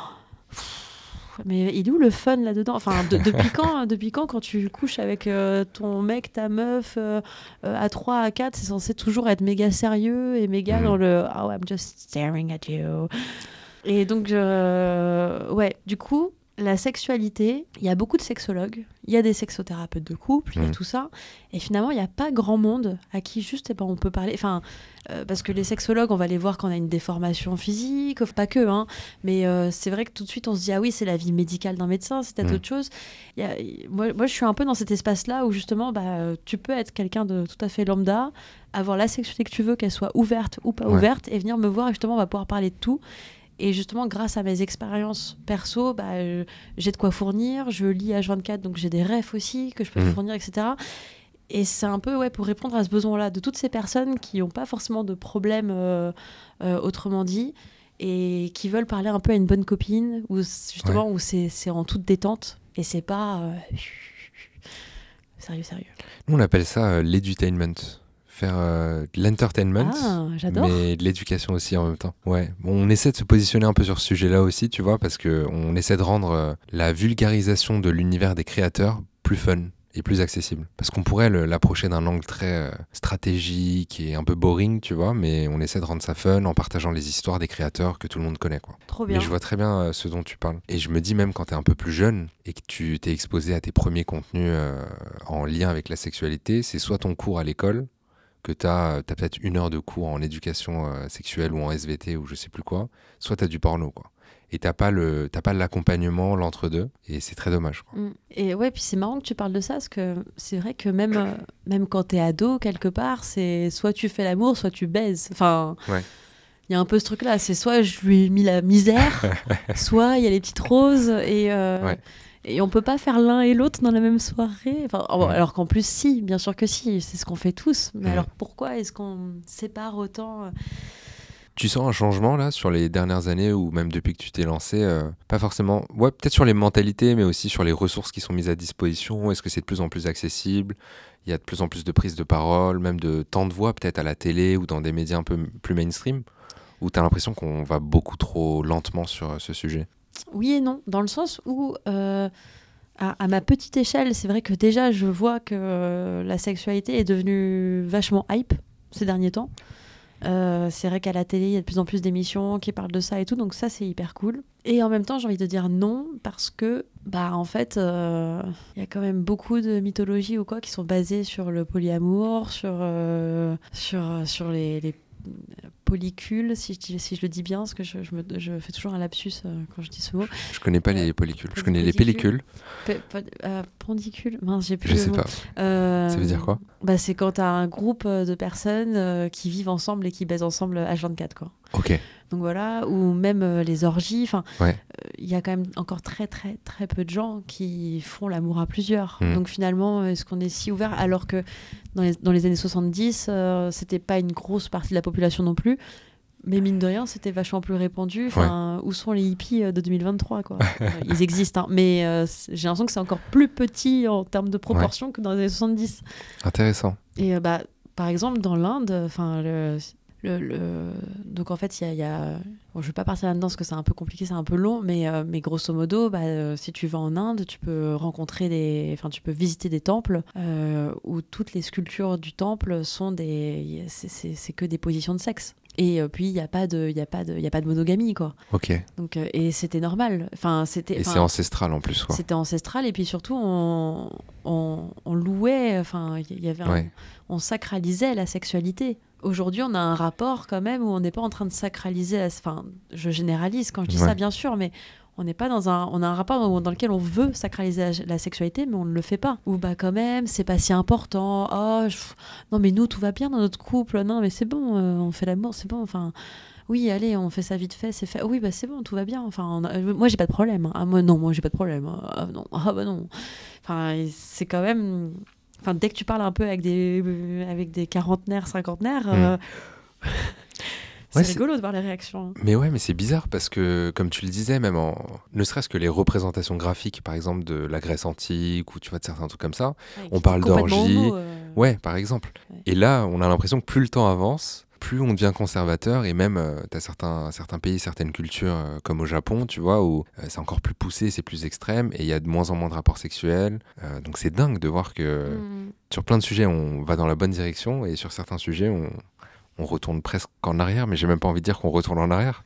mais il est où le fun là-dedans ? Enfin, de, depuis, quand, depuis quand, quand tu couches avec euh, ton mec, ta meuf, euh, euh, à trois, à quatre, c'est censé toujours être méga sérieux et méga mmh. dans le « Oh, I'm just staring at you ». Et donc, euh, ouais, du coup, la sexualité, il y a beaucoup de sexologues, il y a des sexothérapeutes de couple, il mmh. y a tout ça. Et finalement, il n'y a pas grand monde à qui juste, eh ben, on peut parler... Enfin, euh, parce que les sexologues, on va les voir quand on a une déformation physique, pas que, hein. Mais euh, c'est vrai que tout de suite, on se dit, ah oui, c'est la vie médicale d'un médecin, c'est peut-être mmh. autre chose. Il y a, moi, moi, je suis un peu dans cet espace-là où justement, bah, tu peux être quelqu'un de tout à fait lambda, avoir la sexualité que tu veux, qu'elle soit ouverte ou pas ouais. ouverte, et venir me voir, et justement, on va pouvoir parler de tout. Et justement, grâce à mes expériences perso, bah, euh, j'ai de quoi fournir. Je lis H vingt-quatre, donc j'ai des refs aussi que je peux mmh. fournir, et cetera. Et c'est un peu ouais, pour répondre à ce besoin-là de toutes ces personnes qui n'ont pas forcément de problème, euh, euh, autrement dit, et qui veulent parler un peu à une bonne copine, où, justement, ouais. où c'est, c'est en toute détente, et c'est pas... Euh... Sérieux, sérieux. Nous, on appelle ça euh, l'edutainment. Faire euh, de l'entertainment, ah, j'adore. mais de l'éducation aussi en même temps. Ouais. Bon, on essaie de se positionner un peu sur ce sujet-là aussi, tu vois, parce qu'on essaie de rendre euh, la vulgarisation de l'univers des créateurs plus fun et plus accessible. Parce qu'on pourrait le, l'approcher d'un angle très euh, stratégique et un peu boring, tu vois, mais on essaie de rendre ça fun en partageant les histoires des créateurs que tout le monde connaît, quoi. Trop bien. Mais je vois très bien euh, ce dont tu parles. Et je me dis même quand t'es un peu plus jeune et que tu t'es exposé à tes premiers contenus euh, en lien avec la sexualité, c'est soit ton cours à l'école, que tu as peut-être une heure de cours en éducation euh, sexuelle ou en S V T ou je sais plus quoi, soit tu as du porno, quoi. Et tu n'as pas, pas l'accompagnement, l'entre-deux, et c'est très dommage, quoi. Mmh. Et ouais, puis c'est marrant que tu parles de ça, parce que c'est vrai que même, euh, même quand tu es ado, quelque part, c'est soit tu fais l'amour, soit tu baises. Enfin, ouais. Il y a un peu ce truc-là, c'est soit je lui ai mis la misère, soit il y a les petites roses, et... Euh, ouais. Et on peut pas faire l'un et l'autre dans la même soirée. Enfin, mmh. Alors qu'en plus, si, bien sûr que si, c'est ce qu'on fait tous. Mais mmh. alors pourquoi est-ce qu'on sépare autant ? Tu sens un changement là sur les dernières années ou même depuis que tu t'es lancé euh, pas forcément, ouais, peut-être sur les mentalités, mais aussi sur les ressources qui sont mises à disposition. Est-ce que c'est de plus en plus accessible ? Il y a de plus en plus de prises de parole, même de temps de voix peut-être à la télé ou dans des médias un peu plus mainstream ? Ou t'as l'impression qu'on va beaucoup trop lentement sur ce sujet? Oui et non, dans le sens où, euh, à, à ma petite échelle, c'est vrai que déjà, je vois que euh, la sexualité est devenue vachement hype ces derniers temps. Euh, c'est vrai qu'à la télé, il y a de plus en plus d'émissions qui parlent de ça et tout, donc ça, c'est hyper cool. Et en même temps, j'ai envie de dire non, parce que, bah, en fait, il euh, y a quand même beaucoup de mythologies ou quoi qui sont basées sur le polyamour, sur, euh, sur, sur les, les polycules, si je, si je le dis bien, parce que je, je, me, je fais toujours un lapsus euh, quand je dis ce mot. Je connais pas les polycules, je connais les pellicules. P- euh, Pendicule, mince, j'ai plus Je le sais mot. pas. Euh, Ça veut dire quoi? Bah, c'est quand t'as un groupe de personnes euh, qui vivent ensemble et qui baisent ensemble H vingt-quatre, quoi. Ok. Donc voilà, ou même euh, les orgies. Enfin, il ouais. euh, y a quand même encore très très très peu de gens qui font l'amour à plusieurs. Mmh. Donc finalement, est-ce qu'on est si ouvert alors que dans les, dans les années soixante-dix, euh, c'était pas une grosse partie de la population non plus. Mais mine de rien, c'était vachement plus répandu. Enfin, ouais. Où sont les hippies de deux mille vingt-trois, quoi? Ils existent, hein. Mais euh, j'ai l'impression que c'est encore plus petit en termes de proportion ouais. que dans les années soixante-dix. Intéressant. Et euh, bah, par exemple, dans l'Inde, enfin, le, le, le... donc en fait, il y a, y a... Bon, je vais pas partir là-dedans parce que c'est un peu compliqué, c'est un peu long, mais, euh, mais grosso modo, bah, euh, si tu vas en Inde, tu peux rencontrer des, enfin, tu peux visiter des temples euh, où toutes les sculptures du temple sont des, c'est, c'est, c'est que des positions de sexe. Et euh, puis il y a pas de il y a pas de il y a pas de monogamie, quoi. OK. Donc euh, et c'était normal. Enfin c'était Et c'est ancestral en plus, quoi. C'était ancestral et puis surtout on on, on louait, enfin il y avait un, ouais. on sacralisait la sexualité. Aujourd'hui, on a un rapport quand même où on n'est pas en train de sacraliser la, enfin je généralise quand je dis ouais. ça bien sûr, mais on n'est pas dans un on a un rapport dans, dans lequel on veut sacraliser la, la sexualité, mais on ne le fait pas. Ou bah quand même c'est pas si important. Oh je, non mais nous tout va bien dans notre couple. Non mais c'est bon, euh, on fait l'amour, c'est bon. Enfin oui allez on fait ça vite fait, c'est fait. Oui bah c'est bon, tout va bien. Enfin on a, moi j'ai pas de problème. Ah moi non moi j'ai pas de problème. Ah non ah bah non. Enfin c'est quand même. Enfin dès que tu parles un peu avec des avec des quarantenaires, cinquantenaires. Mmh. Euh... C'est ouais, rigolo c'est... de voir les réactions. Mais ouais, mais c'est bizarre parce que, comme tu le disais, même en... ne serait-ce que les représentations graphiques, par exemple, de la Grèce antique ou tu vois, de certains trucs comme ça, ouais, on parle d'orgie. Homo, euh... Ouais, par exemple. Ouais. Et là, on a l'impression que plus le temps avance, plus on devient conservateur et même, euh, tu as certains, certains pays, certaines cultures, euh, comme au Japon, tu vois, où euh, c'est encore plus poussé, c'est plus extrême et il y a de moins en moins de rapports sexuels. Euh, donc c'est dingue de voir que mm. sur plein de sujets, on va dans la bonne direction et sur certains sujets, on... on retourne presque en arrière, mais j'ai même pas envie de dire qu'on retourne en arrière.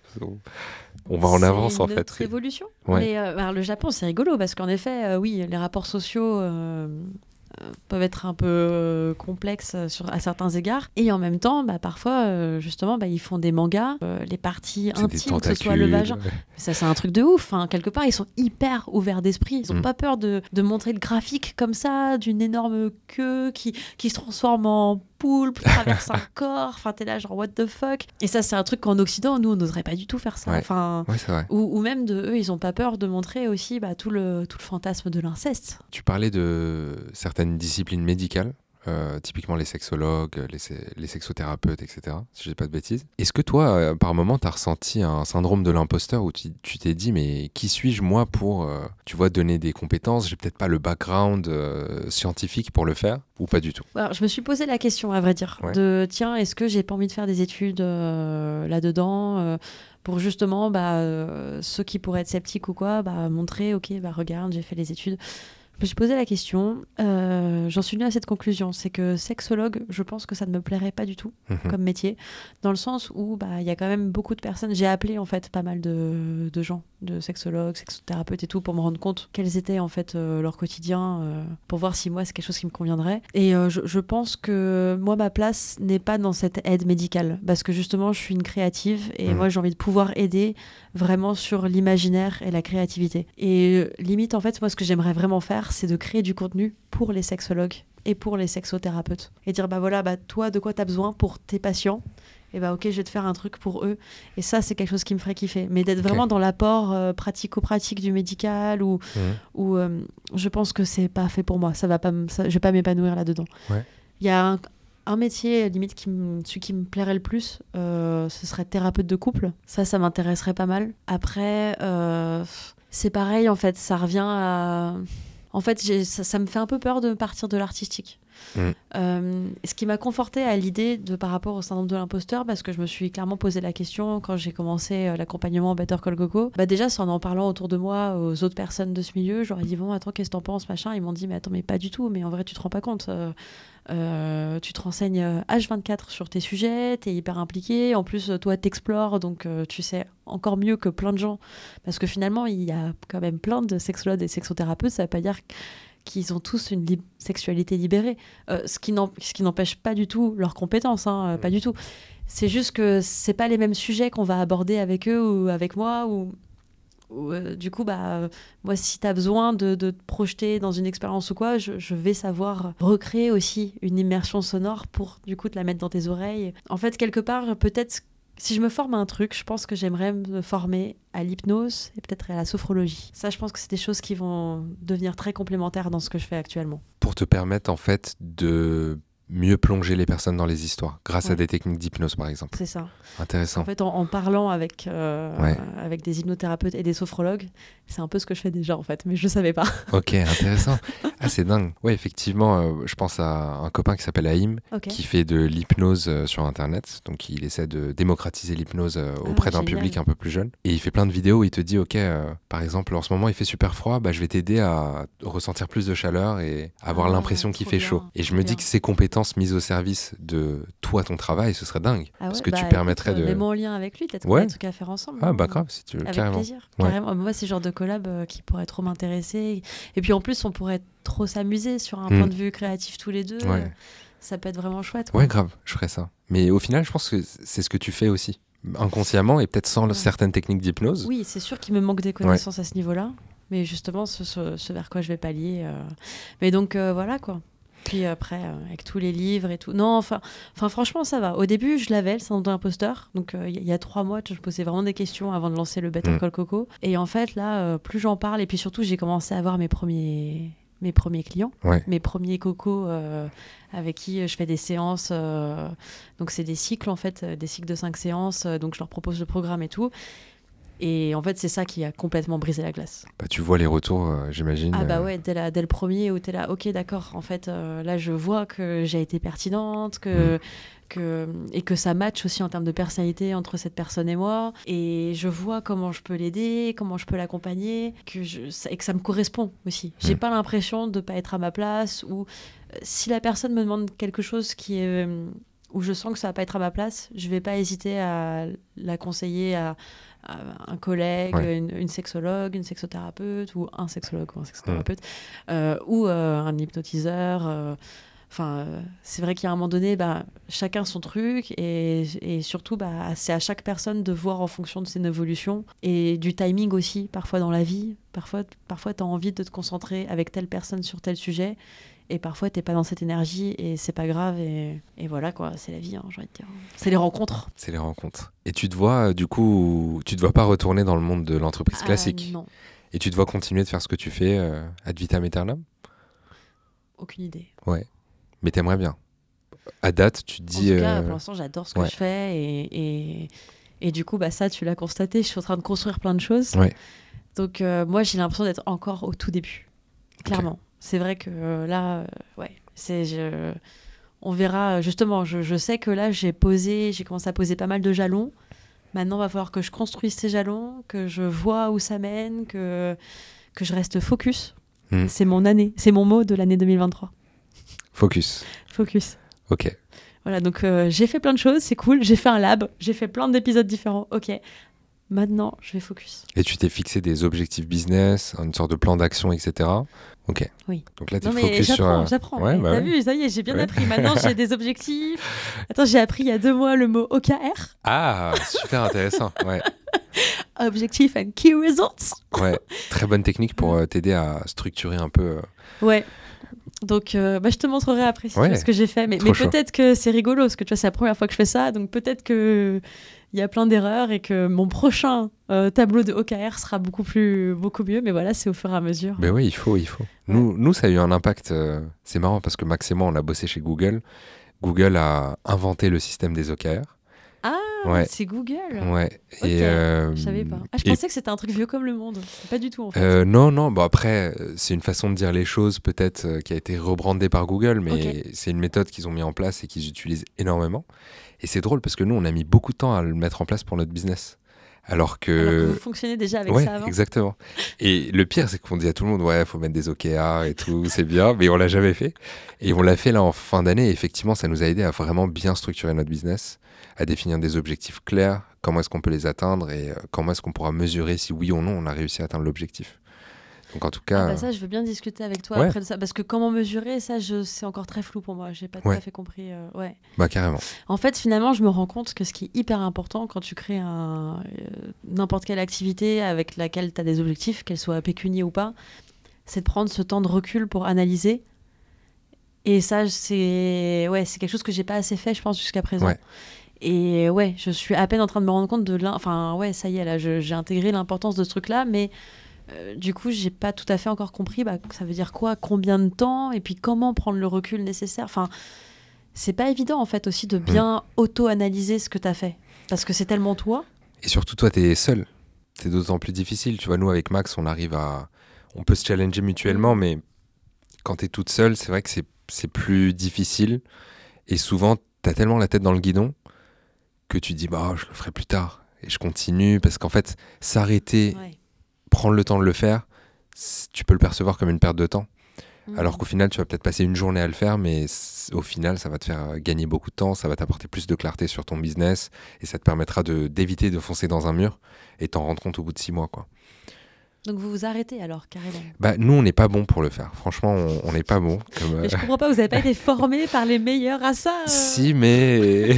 On va en c'est avance, en fait. C'est une révolution. Ouais. Mais euh, alors, le Japon, c'est rigolo, parce qu'en effet, euh, oui, les rapports sociaux euh, euh, peuvent être un peu euh, complexes sur, à certains égards. Et en même temps, bah, parfois, euh, justement, bah, ils font des mangas, euh, les parties c'est intimes, que ce soit le vagin. Ouais. Ça, c'est un truc de ouf. Hein. Quelque part, ils sont hyper ouverts d'esprit. Ils n'ont mm. pas peur de, de montrer le graphique comme ça, d'une énorme queue qui, qui se transforme en poulpe, traverse un corps, enfin t'es là genre what the fuck. Et ça c'est un truc qu'en Occident nous on n'oserait pas du tout faire ça. Ouais. Enfin, ouais, c'est vrai. Ou, ou même de eux ils ont pas peur de montrer aussi bah, tout le tout le fantasme de l'inceste. Tu parlais de certaines disciplines médicales. Euh, typiquement les sexologues, les, les sexothérapeutes, et cetera. Si je dis pas de bêtises. Est-ce que toi, euh, par moment, tu as ressenti un syndrome de l'imposteur où tu, tu t'es dit, mais qui suis-je moi pour, euh, tu vois, donner des compétences? J'ai peut-être pas le background euh, scientifique pour le faire, ou pas du tout? Alors, je me suis posé la question, à vrai dire, ouais. de tiens, est-ce que j'ai pas envie de faire des études euh, là-dedans euh, pour justement bah, euh, ceux qui pourraient être sceptiques ou quoi, bah, montrer, ok, bah, regarde, j'ai fait les études. Je me suis posé la question, euh, j'en suis venue à cette conclusion, c'est que sexologue, je pense que ça ne me plairait pas du tout mmh. comme métier, dans le sens où bah, y a quand même beaucoup de personnes, j'ai appelé en fait pas mal de, de gens, de sexologues, sexothérapeutes et tout, pour me rendre compte quels étaient en fait euh, leur quotidien, euh, pour voir si moi c'est quelque chose qui me conviendrait. Et euh, je, je pense que moi ma place n'est pas dans cette aide médicale, parce que justement je suis une créative et mmh. moi j'ai envie de pouvoir aider vraiment sur l'imaginaire et la créativité. Et euh, limite en fait moi ce que j'aimerais vraiment faire, c'est de créer du contenu pour les sexologues et pour les sexothérapeutes. Et dire, bah voilà, bah toi, de quoi tu as besoin pour tes patients? Et bah ok, je vais te faire un truc pour eux. Et ça, c'est quelque chose qui me ferait kiffer. Mais d'être okay. vraiment dans l'apport euh, pratico-pratique du médical, ou, mmh. ou euh, je pense que c'est pas fait pour moi. Ça va pas, ça, je vais pas m'épanouir là-dedans. Il ouais. y a un, un métier, limite, qui m, celui qui me plairait le plus, euh, ce serait thérapeute de couple. Ça, ça m'intéresserait pas mal. Après, euh, c'est pareil, en fait, ça revient à... En fait, j'ai, ça, ça me fait un peu peur de partir de l'artistique. Mmh. Euh, ce qui m'a confortée à l'idée de par rapport au syndrome de l'imposteur, parce que je me suis clairement posé la question quand j'ai commencé euh, l'accompagnement Better Call Coco. Bah déjà, c'est en en parlant autour de moi aux autres personnes de ce milieu, j'aurais dit bon, attends, qu'est-ce que t'en penses, machin. Ils m'ont dit mais attends, mais pas du tout. Mais en vrai, tu te rends pas compte. Euh, euh, tu te renseignes H vingt-quatre sur tes sujets, t'es hyper impliqué. En plus, toi, t'explores, donc euh, tu sais encore mieux que plein de gens, parce que finalement, il y a quand même plein de sexologues et sexothérapeutes. Ça veut pas dire qu'ils ont tous une li- sexualité libérée, euh, ce qui n'en- ce qui n'empêche pas du tout leurs compétences, hein, euh, pas du tout. C'est juste que c'est pas les mêmes sujets qu'on va aborder avec eux ou avec moi, ou, ou, euh, du coup, bah, euh, moi, si tu as besoin de, de te projeter dans une expérience ou quoi, je, je vais savoir recréer aussi une immersion sonore pour, du coup, te la mettre dans tes oreilles. En fait, quelque part, peut-être, si je me forme à un truc, je pense que j'aimerais me former à l'hypnose et peut-être à la sophrologie. Ça, je pense que c'est des choses qui vont devenir très complémentaires dans ce que je fais actuellement. Pour te permettre, en fait, de mieux plonger les personnes dans les histoires, grâce Ouais. à des techniques d'hypnose, par exemple. C'est ça. Intéressant. En fait, en, en parlant avec, euh, Ouais. avec des hypnothérapeutes et des sophrologues, c'est un peu ce que je fais déjà, en fait, mais je ne savais pas. Ok, intéressant. Ah, c'est dingue. Ouais, effectivement, euh, je pense à un copain qui s'appelle Haïm, Ok. qui fait de l'hypnose euh, sur Internet. Donc, il essaie de démocratiser l'hypnose euh, auprès Ah, d'un génial. public un peu plus jeune. Et il fait plein de vidéos où il te dit, ok, euh, par exemple, en ce moment, il fait super froid, bah, je vais t'aider à ressentir plus de chaleur et avoir Ah, l'impression qu'il trop fait bien, chaud. Et je trop me bien. dis que ces compétences mises au service de toi, ton travail, ce serait dingue. Ah ouais, parce que bah, tu écoute, permettrais euh, de... mets-moi en lien avec lui, peut-être qu'on Ouais. a des trucs à faire ensemble. Ah, hein. bah grave, si tu veux, Avec carrément. plaisir, Ouais. carrément. Moi, c'est le genre de collab euh, qui pourrait trop m'intéresser. Et puis en plus, on pourrait trop s'amuser sur un Mm. point de vue créatif tous les deux. Ouais. Ça peut être vraiment chouette. quoi. Ouais, grave, je ferais ça. Mais au final, je pense que c'est ce que tu fais aussi. Inconsciemment et peut-être sans Ouais. certaines techniques d'hypnose. Oui, c'est sûr qu'il me manque des connaissances à ce niveau-là. Mais justement, ce, ce, ce vers quoi je vais pallier. euh. Mais donc, euh, voilà quoi. Puis après, euh, avec tous les livres et tout. Non, enfin, enfin franchement, ça va. Au début, je l'avais, le syndrome de l'imposteur. Donc, il euh, y, y a trois mois, je me posais vraiment des questions avant de lancer le Better Mm. Call Coco. Et en fait, là, euh, plus j'en parle, et puis surtout, j'ai commencé à avoir mes premiers, mes premiers clients, Ouais. mes premiers cocos euh, avec qui euh, je fais des séances. euh, donc, c'est des cycles, en fait, euh, des cycles de cinq séances. euh, donc, je leur propose le programme et tout. Et en fait, c'est ça qui a complètement brisé la glace. Bah, tu vois les retours, euh, j'imagine. Ah bah euh, ouais, dès, la, dès le premier où t'es là, ok d'accord, en fait euh, là je vois que j'ai été pertinente, que, Mm. que, et que ça match aussi en termes de personnalité entre cette personne et moi, et je vois comment je peux l'aider, comment je peux l'accompagner, que je, ça- et que ça me correspond aussi. J'ai Mm. pas l'impression de pas être à ma place, ou euh, si la personne me demande quelque chose qui est... euh, où je sens que ça va pas être à ma place, je vais pas hésiter à la conseiller à, à un collègue, Ouais. une, une sexologue, une sexothérapeute, ou un sexologue ou un sexothérapeute, euh, ou euh, un hypnotiseur. euh, Enfin, euh, c'est vrai qu'à un moment donné, bah, chacun son truc, et, et surtout, bah, c'est à chaque personne de voir en fonction de ses évolutions et du timing aussi, parfois dans la vie. Parfois, parfois tu as envie de te concentrer avec telle personne sur tel sujet, et parfois t'es pas dans cette énergie, et c'est pas grave, et, et voilà quoi, c'est la vie, hein, j'ai envie de dire. C'est les rencontres. C'est les rencontres. Et tu te vois, euh, du coup, tu te vois pas retourner dans le monde de l'entreprise classique. Ah, non, Et tu te vois continuer de faire ce que tu fais euh, ad vitam aeternam. aucune idée. Ouais. Mais t'aimerais bien. À date, tu te En dis... tout cas, euh, pour l'instant, j'adore ce que ouais. je fais, et, et, et du coup, bah, ça, tu l'as constaté, je suis en train de construire plein de choses. Ouais. Donc, euh, moi, j'ai l'impression d'être encore au tout début, clairement. C'est vrai que euh, là, euh, ouais, c'est, je, on verra. Justement, je, je sais que là, j'ai posé, j'ai commencé à poser pas mal de jalons. Maintenant, il va falloir que je construise ces jalons, que je vois où ça mène, que, que je reste focus. Mm. C'est mon année, c'est mon mot de l'année deux mille vingt-trois. Focus. Focus. Ok. Voilà, donc euh, j'ai fait plein de choses, c'est cool. J'ai fait un lab, j'ai fait plein d'épisodes différents. Ok, maintenant, je vais focus. Et tu t'es fixé des objectifs business, une sorte de plan d'action, et cetera. Ok. Oui. Donc là, tu es Non mais focus sur... j'apprends, euh, j'apprends. Ouais, Mais bah T'as ouais. vu, ça y est, j'ai bien Ouais. appris. Maintenant, j'ai des objectifs. Attends, j'ai appris il y a deux mois le mot O K R. Ah, super intéressant. Ouais. Objectif and Key Results. Ouais. Très bonne technique pour euh, t'aider à structurer un peu... euh, Ouais. Donc, euh, bah, je te montrerai après si Ouais. tu vois ce que j'ai fait. Mais, Trop mais chaud. peut-être que c'est rigolo, parce que tu vois, c'est la première fois que je fais ça. Donc, peut-être qu'il y a plein d'erreurs et que mon prochain euh, tableau de O K R sera beaucoup, plus, beaucoup mieux. Mais voilà, c'est au fur et à mesure. Ben oui, il faut, il faut. Nous, nous, ça a eu un impact. euh, c'est marrant parce que Max et moi, on a bossé chez Google. Google a inventé le système des O K R. Ah, Ouais. C'est Google. Ouais. Ok, Et, euh, je savais pas. Ah, je et- pensais que c'était un truc vieux comme le monde. Pas du tout, en fait. euh, non, non, bon après, euh, c'est une façon de dire les choses peut-être euh, qui a été rebrandée par Google, mais Ok. c'est une méthode qu'ils ont mis en place et qu'ils utilisent énormément. Et c'est drôle parce que nous, on a mis beaucoup de temps à le mettre en place pour notre business. Alors que... Alors que vous fonctionnez déjà avec ouais, ça avant. exactement. Et le pire, c'est qu'on dit à tout le monde, ouais, faut mettre des O K R et tout, c'est bien, mais on l'a jamais fait. Et on l'a fait là en fin d'année. Et effectivement, ça nous a aidé à vraiment bien structurer notre business, à définir des objectifs clairs, comment est-ce qu'on peut les atteindre et euh, comment est-ce qu'on pourra mesurer si oui ou non on a réussi à atteindre l'objectif. Donc en tout cas, Ah bah ça, je veux bien discuter avec toi ouais. après de ça. Parce que comment mesurer, ça, je... c'est encore très flou pour moi. J'ai pas tout Ouais. à fait compris. euh, Ouais. bah carrément. En fait, finalement, je me rends compte que ce qui est hyper important quand tu crées un, euh, n'importe quelle activité avec laquelle tu as des objectifs, qu'elle soit pécuniaire ou pas, c'est de prendre ce temps de recul pour analyser. Et ça, c'est ouais, c'est quelque chose que j'ai pas assez fait, je pense, jusqu'à présent. Ouais. Et ouais, je suis à peine en train de me rendre compte de l'im- enfin ouais, ça y est, là, je- j'ai intégré l'importance de ce truc-là, mais euh, du coup, j'ai pas tout à fait encore compris bah, ça veut dire quoi, combien de temps, et puis comment prendre le recul nécessaire. Enfin, c'est pas évident en fait aussi de bien auto-analyser ce que t'as fait, parce que c'est tellement toi. Et surtout, toi, t'es seul. C'est d'autant plus difficile. Tu vois, nous, avec Max, on arrive à... On peut se challenger mutuellement, Mhm. mais quand t'es toute seule, c'est vrai que c'est, c'est plus difficile. Et souvent, t'as tellement la tête dans le guidon que tu dis, bah, je le ferai plus tard. Et je continue, parce qu'en fait, s'arrêter, Ouais. prendre le temps de le faire, c- tu peux le percevoir comme une perte de temps. Mhm. Alors qu'au final, tu vas peut-être passer une journée à le faire, mais c- au final, ça va te faire gagner beaucoup de temps, ça va t'apporter plus de clarté sur ton business, et ça te permettra de, d'éviter de foncer dans un mur et t'en rendre compte au bout de six mois, quoi. Donc vous vous arrêtez alors carrément. Bah, nous, on n'est pas bon pour le faire. Franchement, on on n'est pas bon. Comme, euh, Mais je comprends pas, vous avez pas été formé par les meilleurs à ça. euh Si, mais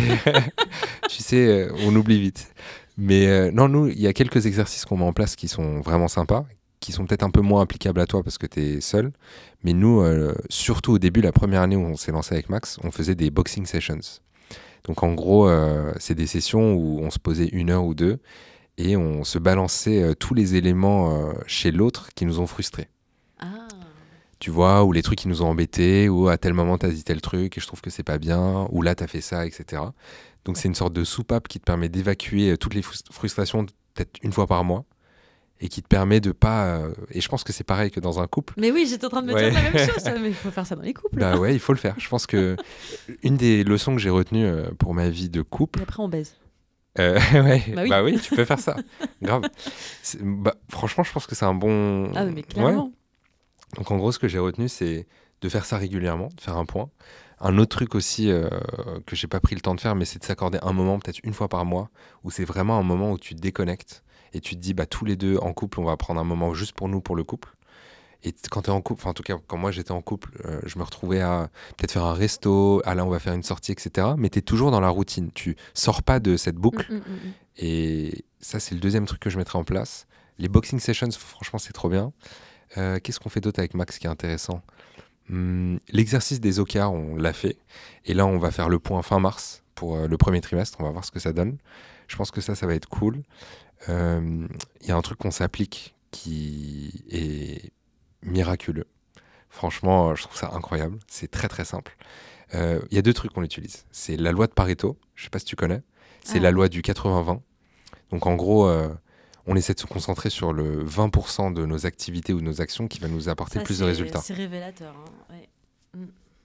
tu sais, euh, on oublie vite. Mais euh, non, nous, il y a quelques exercices qu'on met en place qui sont vraiment sympas, qui sont peut-être un peu moins applicables à toi parce que tu es seul. Mais nous, euh, surtout au début, la première année où on s'est lancé avec Max, on faisait des boxing sessions. Donc en gros, euh, c'est des sessions où on se posait une heure ou deux et on se balançait euh, tous les éléments euh, chez l'autre qui nous ont frustrés. Ah. Tu vois, ou les trucs qui nous ont embêtés, ou à tel moment t'as dit tel truc et je trouve que c'est pas bien, ou là t'as fait ça, et cetera. Donc c'est une sorte de soupape qui te permet d'évacuer euh, toutes les frus- frustrations peut-être une fois par mois et qui te permet de pas. euh, Et je pense que c'est pareil que dans un couple. Mais oui, j'étais en train de me Ouais. dire la même chose. Mais il faut faire ça dans les couples. Bah ouais, il faut le faire. Je pense que une des leçons que j'ai retenues euh, pour ma vie de couple. Et après, on baise. euh, ouais, Bah oui. bah oui, tu peux faire ça. Grave. C'est- Bah, franchement, je pense que c'est un bon. Ah, mais Ouais. clairement. Donc en gros, ce que j'ai retenu, c'est de faire ça régulièrement, de faire un point. Un autre truc aussi euh, que j'ai pas pris le temps de faire, mais c'est de s'accorder un moment, peut-être une fois par mois, où c'est vraiment un moment où tu te déconnectes et tu te dis, bah tous les deux en couple, on va prendre un moment juste pour nous, pour le couple. Et t- quand tu es en couple, enfin en tout cas quand moi j'étais en couple, euh, je me retrouvais à peut-être faire un resto, ah là on va faire une sortie, et cetera. Mais tu es toujours dans la routine, tu sors pas de cette boucle. Mm, mm, mm, mm. Et ça, c'est le deuxième truc que je mettrai en place. Les boxing sessions, franchement, c'est trop bien. Euh, Qu'est-ce qu'on fait d'autre avec Max qui est intéressant? Hum, L'exercice des O K R, on l'a fait. Et là, on va faire le point fin mars pour euh, le premier trimestre. On va voir ce que ça donne. Je pense que ça, ça va être cool. Euh, Il y a un truc qu'on s'applique qui est miraculeux. Franchement, euh, je trouve ça incroyable. C'est très, très simple. Euh, Il y a deux trucs qu'on utilise. C'est la loi de Pareto. Je ne sais pas si tu connais. C'est Ah. la loi du quatre-vingts vingt. Donc, en gros... euh, on essaie de se concentrer sur le vingt pour cent de nos activités ou de nos actions qui va nous apporter Ça, plus de c'est- résultats. C'est révélateur. hein, ouais.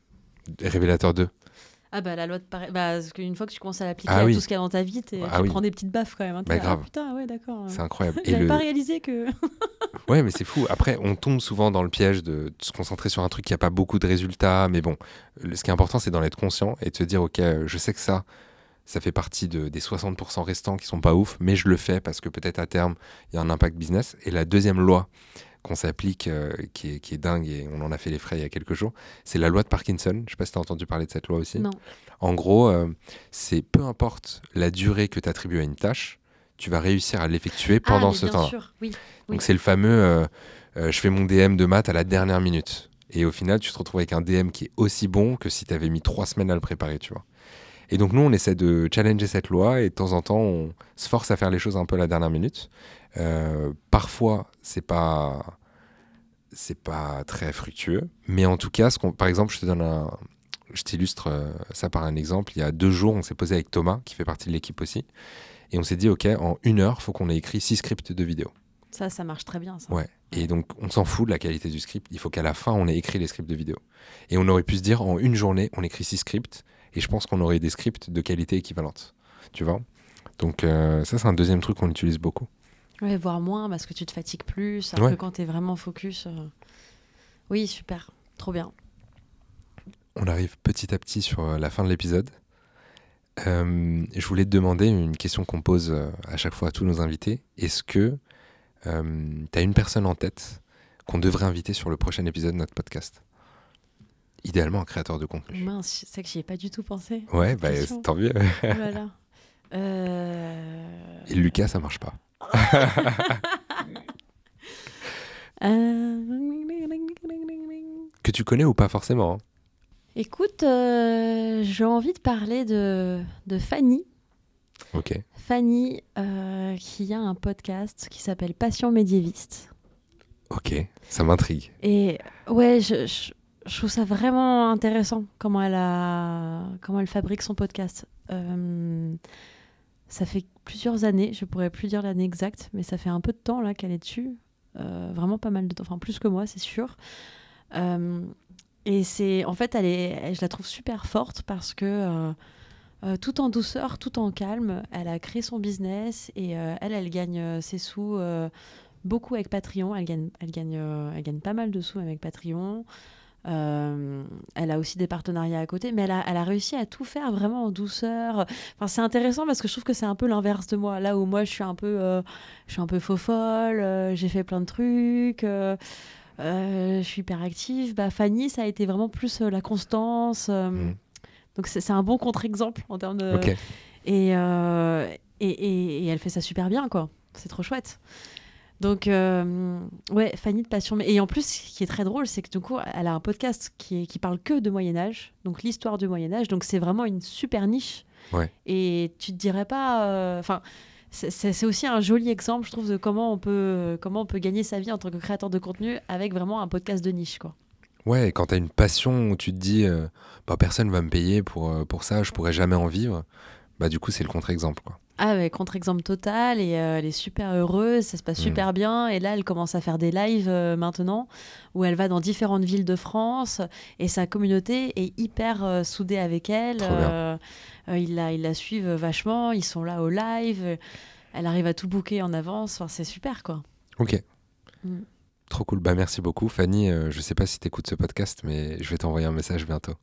Révélateur deux. Ah bah la loi de Pareto, bah, parce qu'une fois que tu commences à l'appliquer Ah à oui. tout ce qu'il y a dans ta vie, t'es- Ah tu oui. prends des petites baffes quand même. hein. Bah, T'es là, grave. Ah putain, ouais, d'accord. C'est incroyable. Et J'avais le... pas réalisé que. Ouais, mais c'est fou. Après, on tombe souvent dans le piège de, de se concentrer sur un truc qui n'a pas beaucoup de résultats. Mais bon, le- ce qui est important, c'est d'en être conscient et de se dire, OK, euh, je sais que ça, ça fait partie de, des soixante pour cent restants qui sont pas ouf, mais je le fais parce que peut-être à terme, il y a un impact business. Et la deuxième loi qu'on s'applique, euh, qui, est, qui est dingue, et on en a fait les frais il y a quelques jours, c'est la loi de Parkinson. Je sais pas si tu as entendu parler de cette loi aussi. Non. En gros, euh, c'est peu importe la durée que tu attribues à une tâche, tu vas réussir à l'effectuer pendant ah, mais ce bien temps-là. sûr, oui. Donc Oui. c'est le fameux euh, euh, je fais mon D M de maths à la dernière minute. Et au final, tu te retrouves avec un D M qui est aussi bon que si tu avais mis trois semaines à le préparer, tu vois. Et donc nous, on essaie de challenger cette loi et de temps en temps, on se force à faire les choses un peu à la dernière minute. Euh, parfois, c'est pas c'est pas très fructueux, mais en tout cas, ce qu'on, par exemple, je te donne un, je t'illustre euh, ça par un exemple. Il y a deux jours, on s'est posé avec Thomas, qui fait partie de l'équipe aussi, et on s'est dit, ok, en une heure, il faut qu'on ait écrit six scripts de vidéo. Ça, ça marche très bien, ça. Ouais. Et donc, on s'en fout de la qualité du script. Il faut qu'à la fin, on ait écrit les scripts de vidéo. Et on aurait pu se dire, en une journée, on écrit six scripts. Et je pense qu'on aurait des scripts de qualité équivalente. Tu vois ? Donc, euh, ça, c'est un deuxième truc qu'on utilise beaucoup. Ouais, voire moins, parce que tu te fatigues plus. Alors ouais. que quand tu es vraiment focus... Euh... Oui, super. Trop bien. On arrive petit à petit sur la fin de l'épisode. Euh, je voulais te demander une question qu'on pose à chaque fois à tous nos invités. Est-ce que euh, tu as une personne en tête qu'on devrait inviter sur le prochain épisode de notre podcast ? Idéalement un créateur de contenu. Mince, c'est que j'y ai pas du tout pensé. Ouais, bah, tant mieux. Voilà. Euh... Et Lucas, ça marche pas. euh... Que tu connais ou pas forcément hein. Écoute, euh, j'ai envie de parler de, de Fanny. Ok. Fanny, euh, qui a un podcast qui s'appelle Passion médiéviste. Ok, ça m'intrigue. Et ouais, je, je, je trouve ça vraiment intéressant comment elle, a, comment elle fabrique son podcast. Euh, ça fait plusieurs années, je pourrais plus dire l'année exacte, mais ça fait un peu de temps là qu'elle est dessus. Euh, vraiment pas mal de temps, enfin plus que moi, c'est sûr. Euh, et c'est, en fait, elle est, je la trouve super forte parce que euh, euh, tout en douceur, tout en calme, elle a créé son business et euh, elle, elle gagne euh, ses sous euh, beaucoup avec Patreon. Elle gagne, elle gagne, euh, elle gagne pas mal de sous avec Patreon. Euh, elle a aussi des partenariats à côté, mais elle a, elle a réussi à tout faire vraiment en douceur. Enfin, c'est intéressant parce que je trouve que c'est un peu l'inverse de moi. Là où moi, je suis un peu, euh, je suis un peu faux-folle, euh, j'ai fait plein de trucs, euh, euh, je suis hyper active. Bah, Fanny, ça a été vraiment plus euh, la constance. Euh, mmh. Donc, c'est, c'est un bon contre-exemple en termes de... Okay. Et, euh, et, et, et elle fait ça super bien, quoi. C'est trop chouette. Donc, euh, ouais, Fanny de Passion. Et en plus, ce qui est très drôle, c'est que du coup, elle a un podcast qui, est, qui parle que de Moyen-Âge, donc l'histoire du Moyen-Âge. Donc, c'est vraiment une super niche. Ouais. Et tu te dirais pas... Enfin, euh, c'est, c'est, c'est aussi un joli exemple, je trouve, de comment on peut, comment on peut gagner sa vie en tant que créateur de contenu avec vraiment un podcast de niche, quoi. Ouais, et quand tu as une passion où tu te dis euh, bah, personne va me payer pour, euh, pour ça, je pourrais jamais en vivre, bah, du coup, c'est le contre-exemple, quoi. Ah ouais, contre-exemple total, et euh, elle est super heureuse, ça se passe mmh. super bien, et là elle commence à faire des lives euh, maintenant, où elle va dans différentes villes de France, et sa communauté est hyper euh, soudée avec elle, euh, euh, ils, la, ils la suivent vachement, ils sont là au live, elle arrive à tout booker en avance, enfin, c'est super quoi. Ok, mmh. Trop cool, bah merci beaucoup Fanny, euh, je sais pas si tu écoutes ce podcast, mais je vais t'envoyer un message bientôt.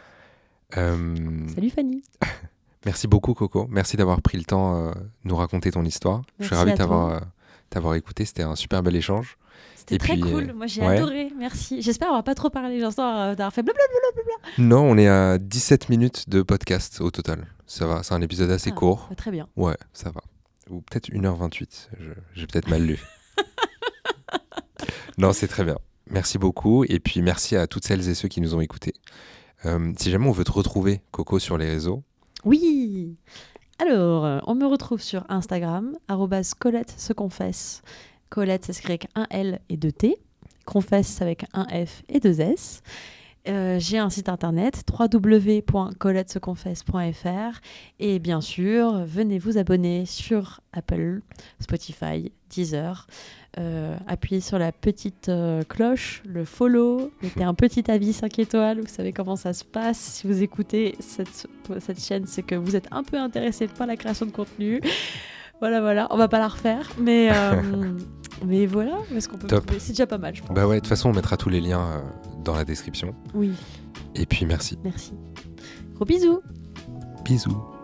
Euh... Salut Fanny. Merci beaucoup Coco, merci d'avoir pris le temps de euh, nous raconter ton histoire. Merci, je suis ravi de t'avoir, euh, t'avoir écouté, c'était un super bel échange. C'était Et très puis, cool, euh, moi j'ai ouais. adoré, merci. J'espère avoir pas trop parlé, j'espère d'avoir fait blablabla. Non, on est à dix-sept minutes de podcast au total, ça va, c'est un épisode assez ah, court. Très bien. Ouais, ça va. Ou peut-être une heure vingt-huit, je, j'ai peut-être mal lu. Non, c'est très bien. Merci beaucoup et puis merci à toutes celles et ceux qui nous ont écoutés. Euh, si jamais on veut te retrouver, Coco, sur les réseaux. Oui. Alors, on me retrouve sur Instagram, arobase Colette se confesse. Colette, ça s'écrit avec un L et deux T. Confesse avec un F et deux S. Euh, j'ai un site internet, w w w point colette se confesse point f r. Et bien sûr, venez vous abonner sur Apple, Spotify, Deezer. Euh, appuyez sur la petite euh, cloche, le follow, mettez un petit avis cinq étoiles, vous savez comment ça se passe. Si vous écoutez cette, cette chaîne, c'est que vous êtes un peu intéressé par la création de contenu. Voilà, voilà, on va pas la refaire, mais, euh, mais voilà, parce qu'on peut trouver, c'est déjà pas mal, je pense. Bah ouais, de toute façon, on mettra tous les liens euh, dans la description. Oui. Et puis merci. Merci. Gros bisous. Bisous.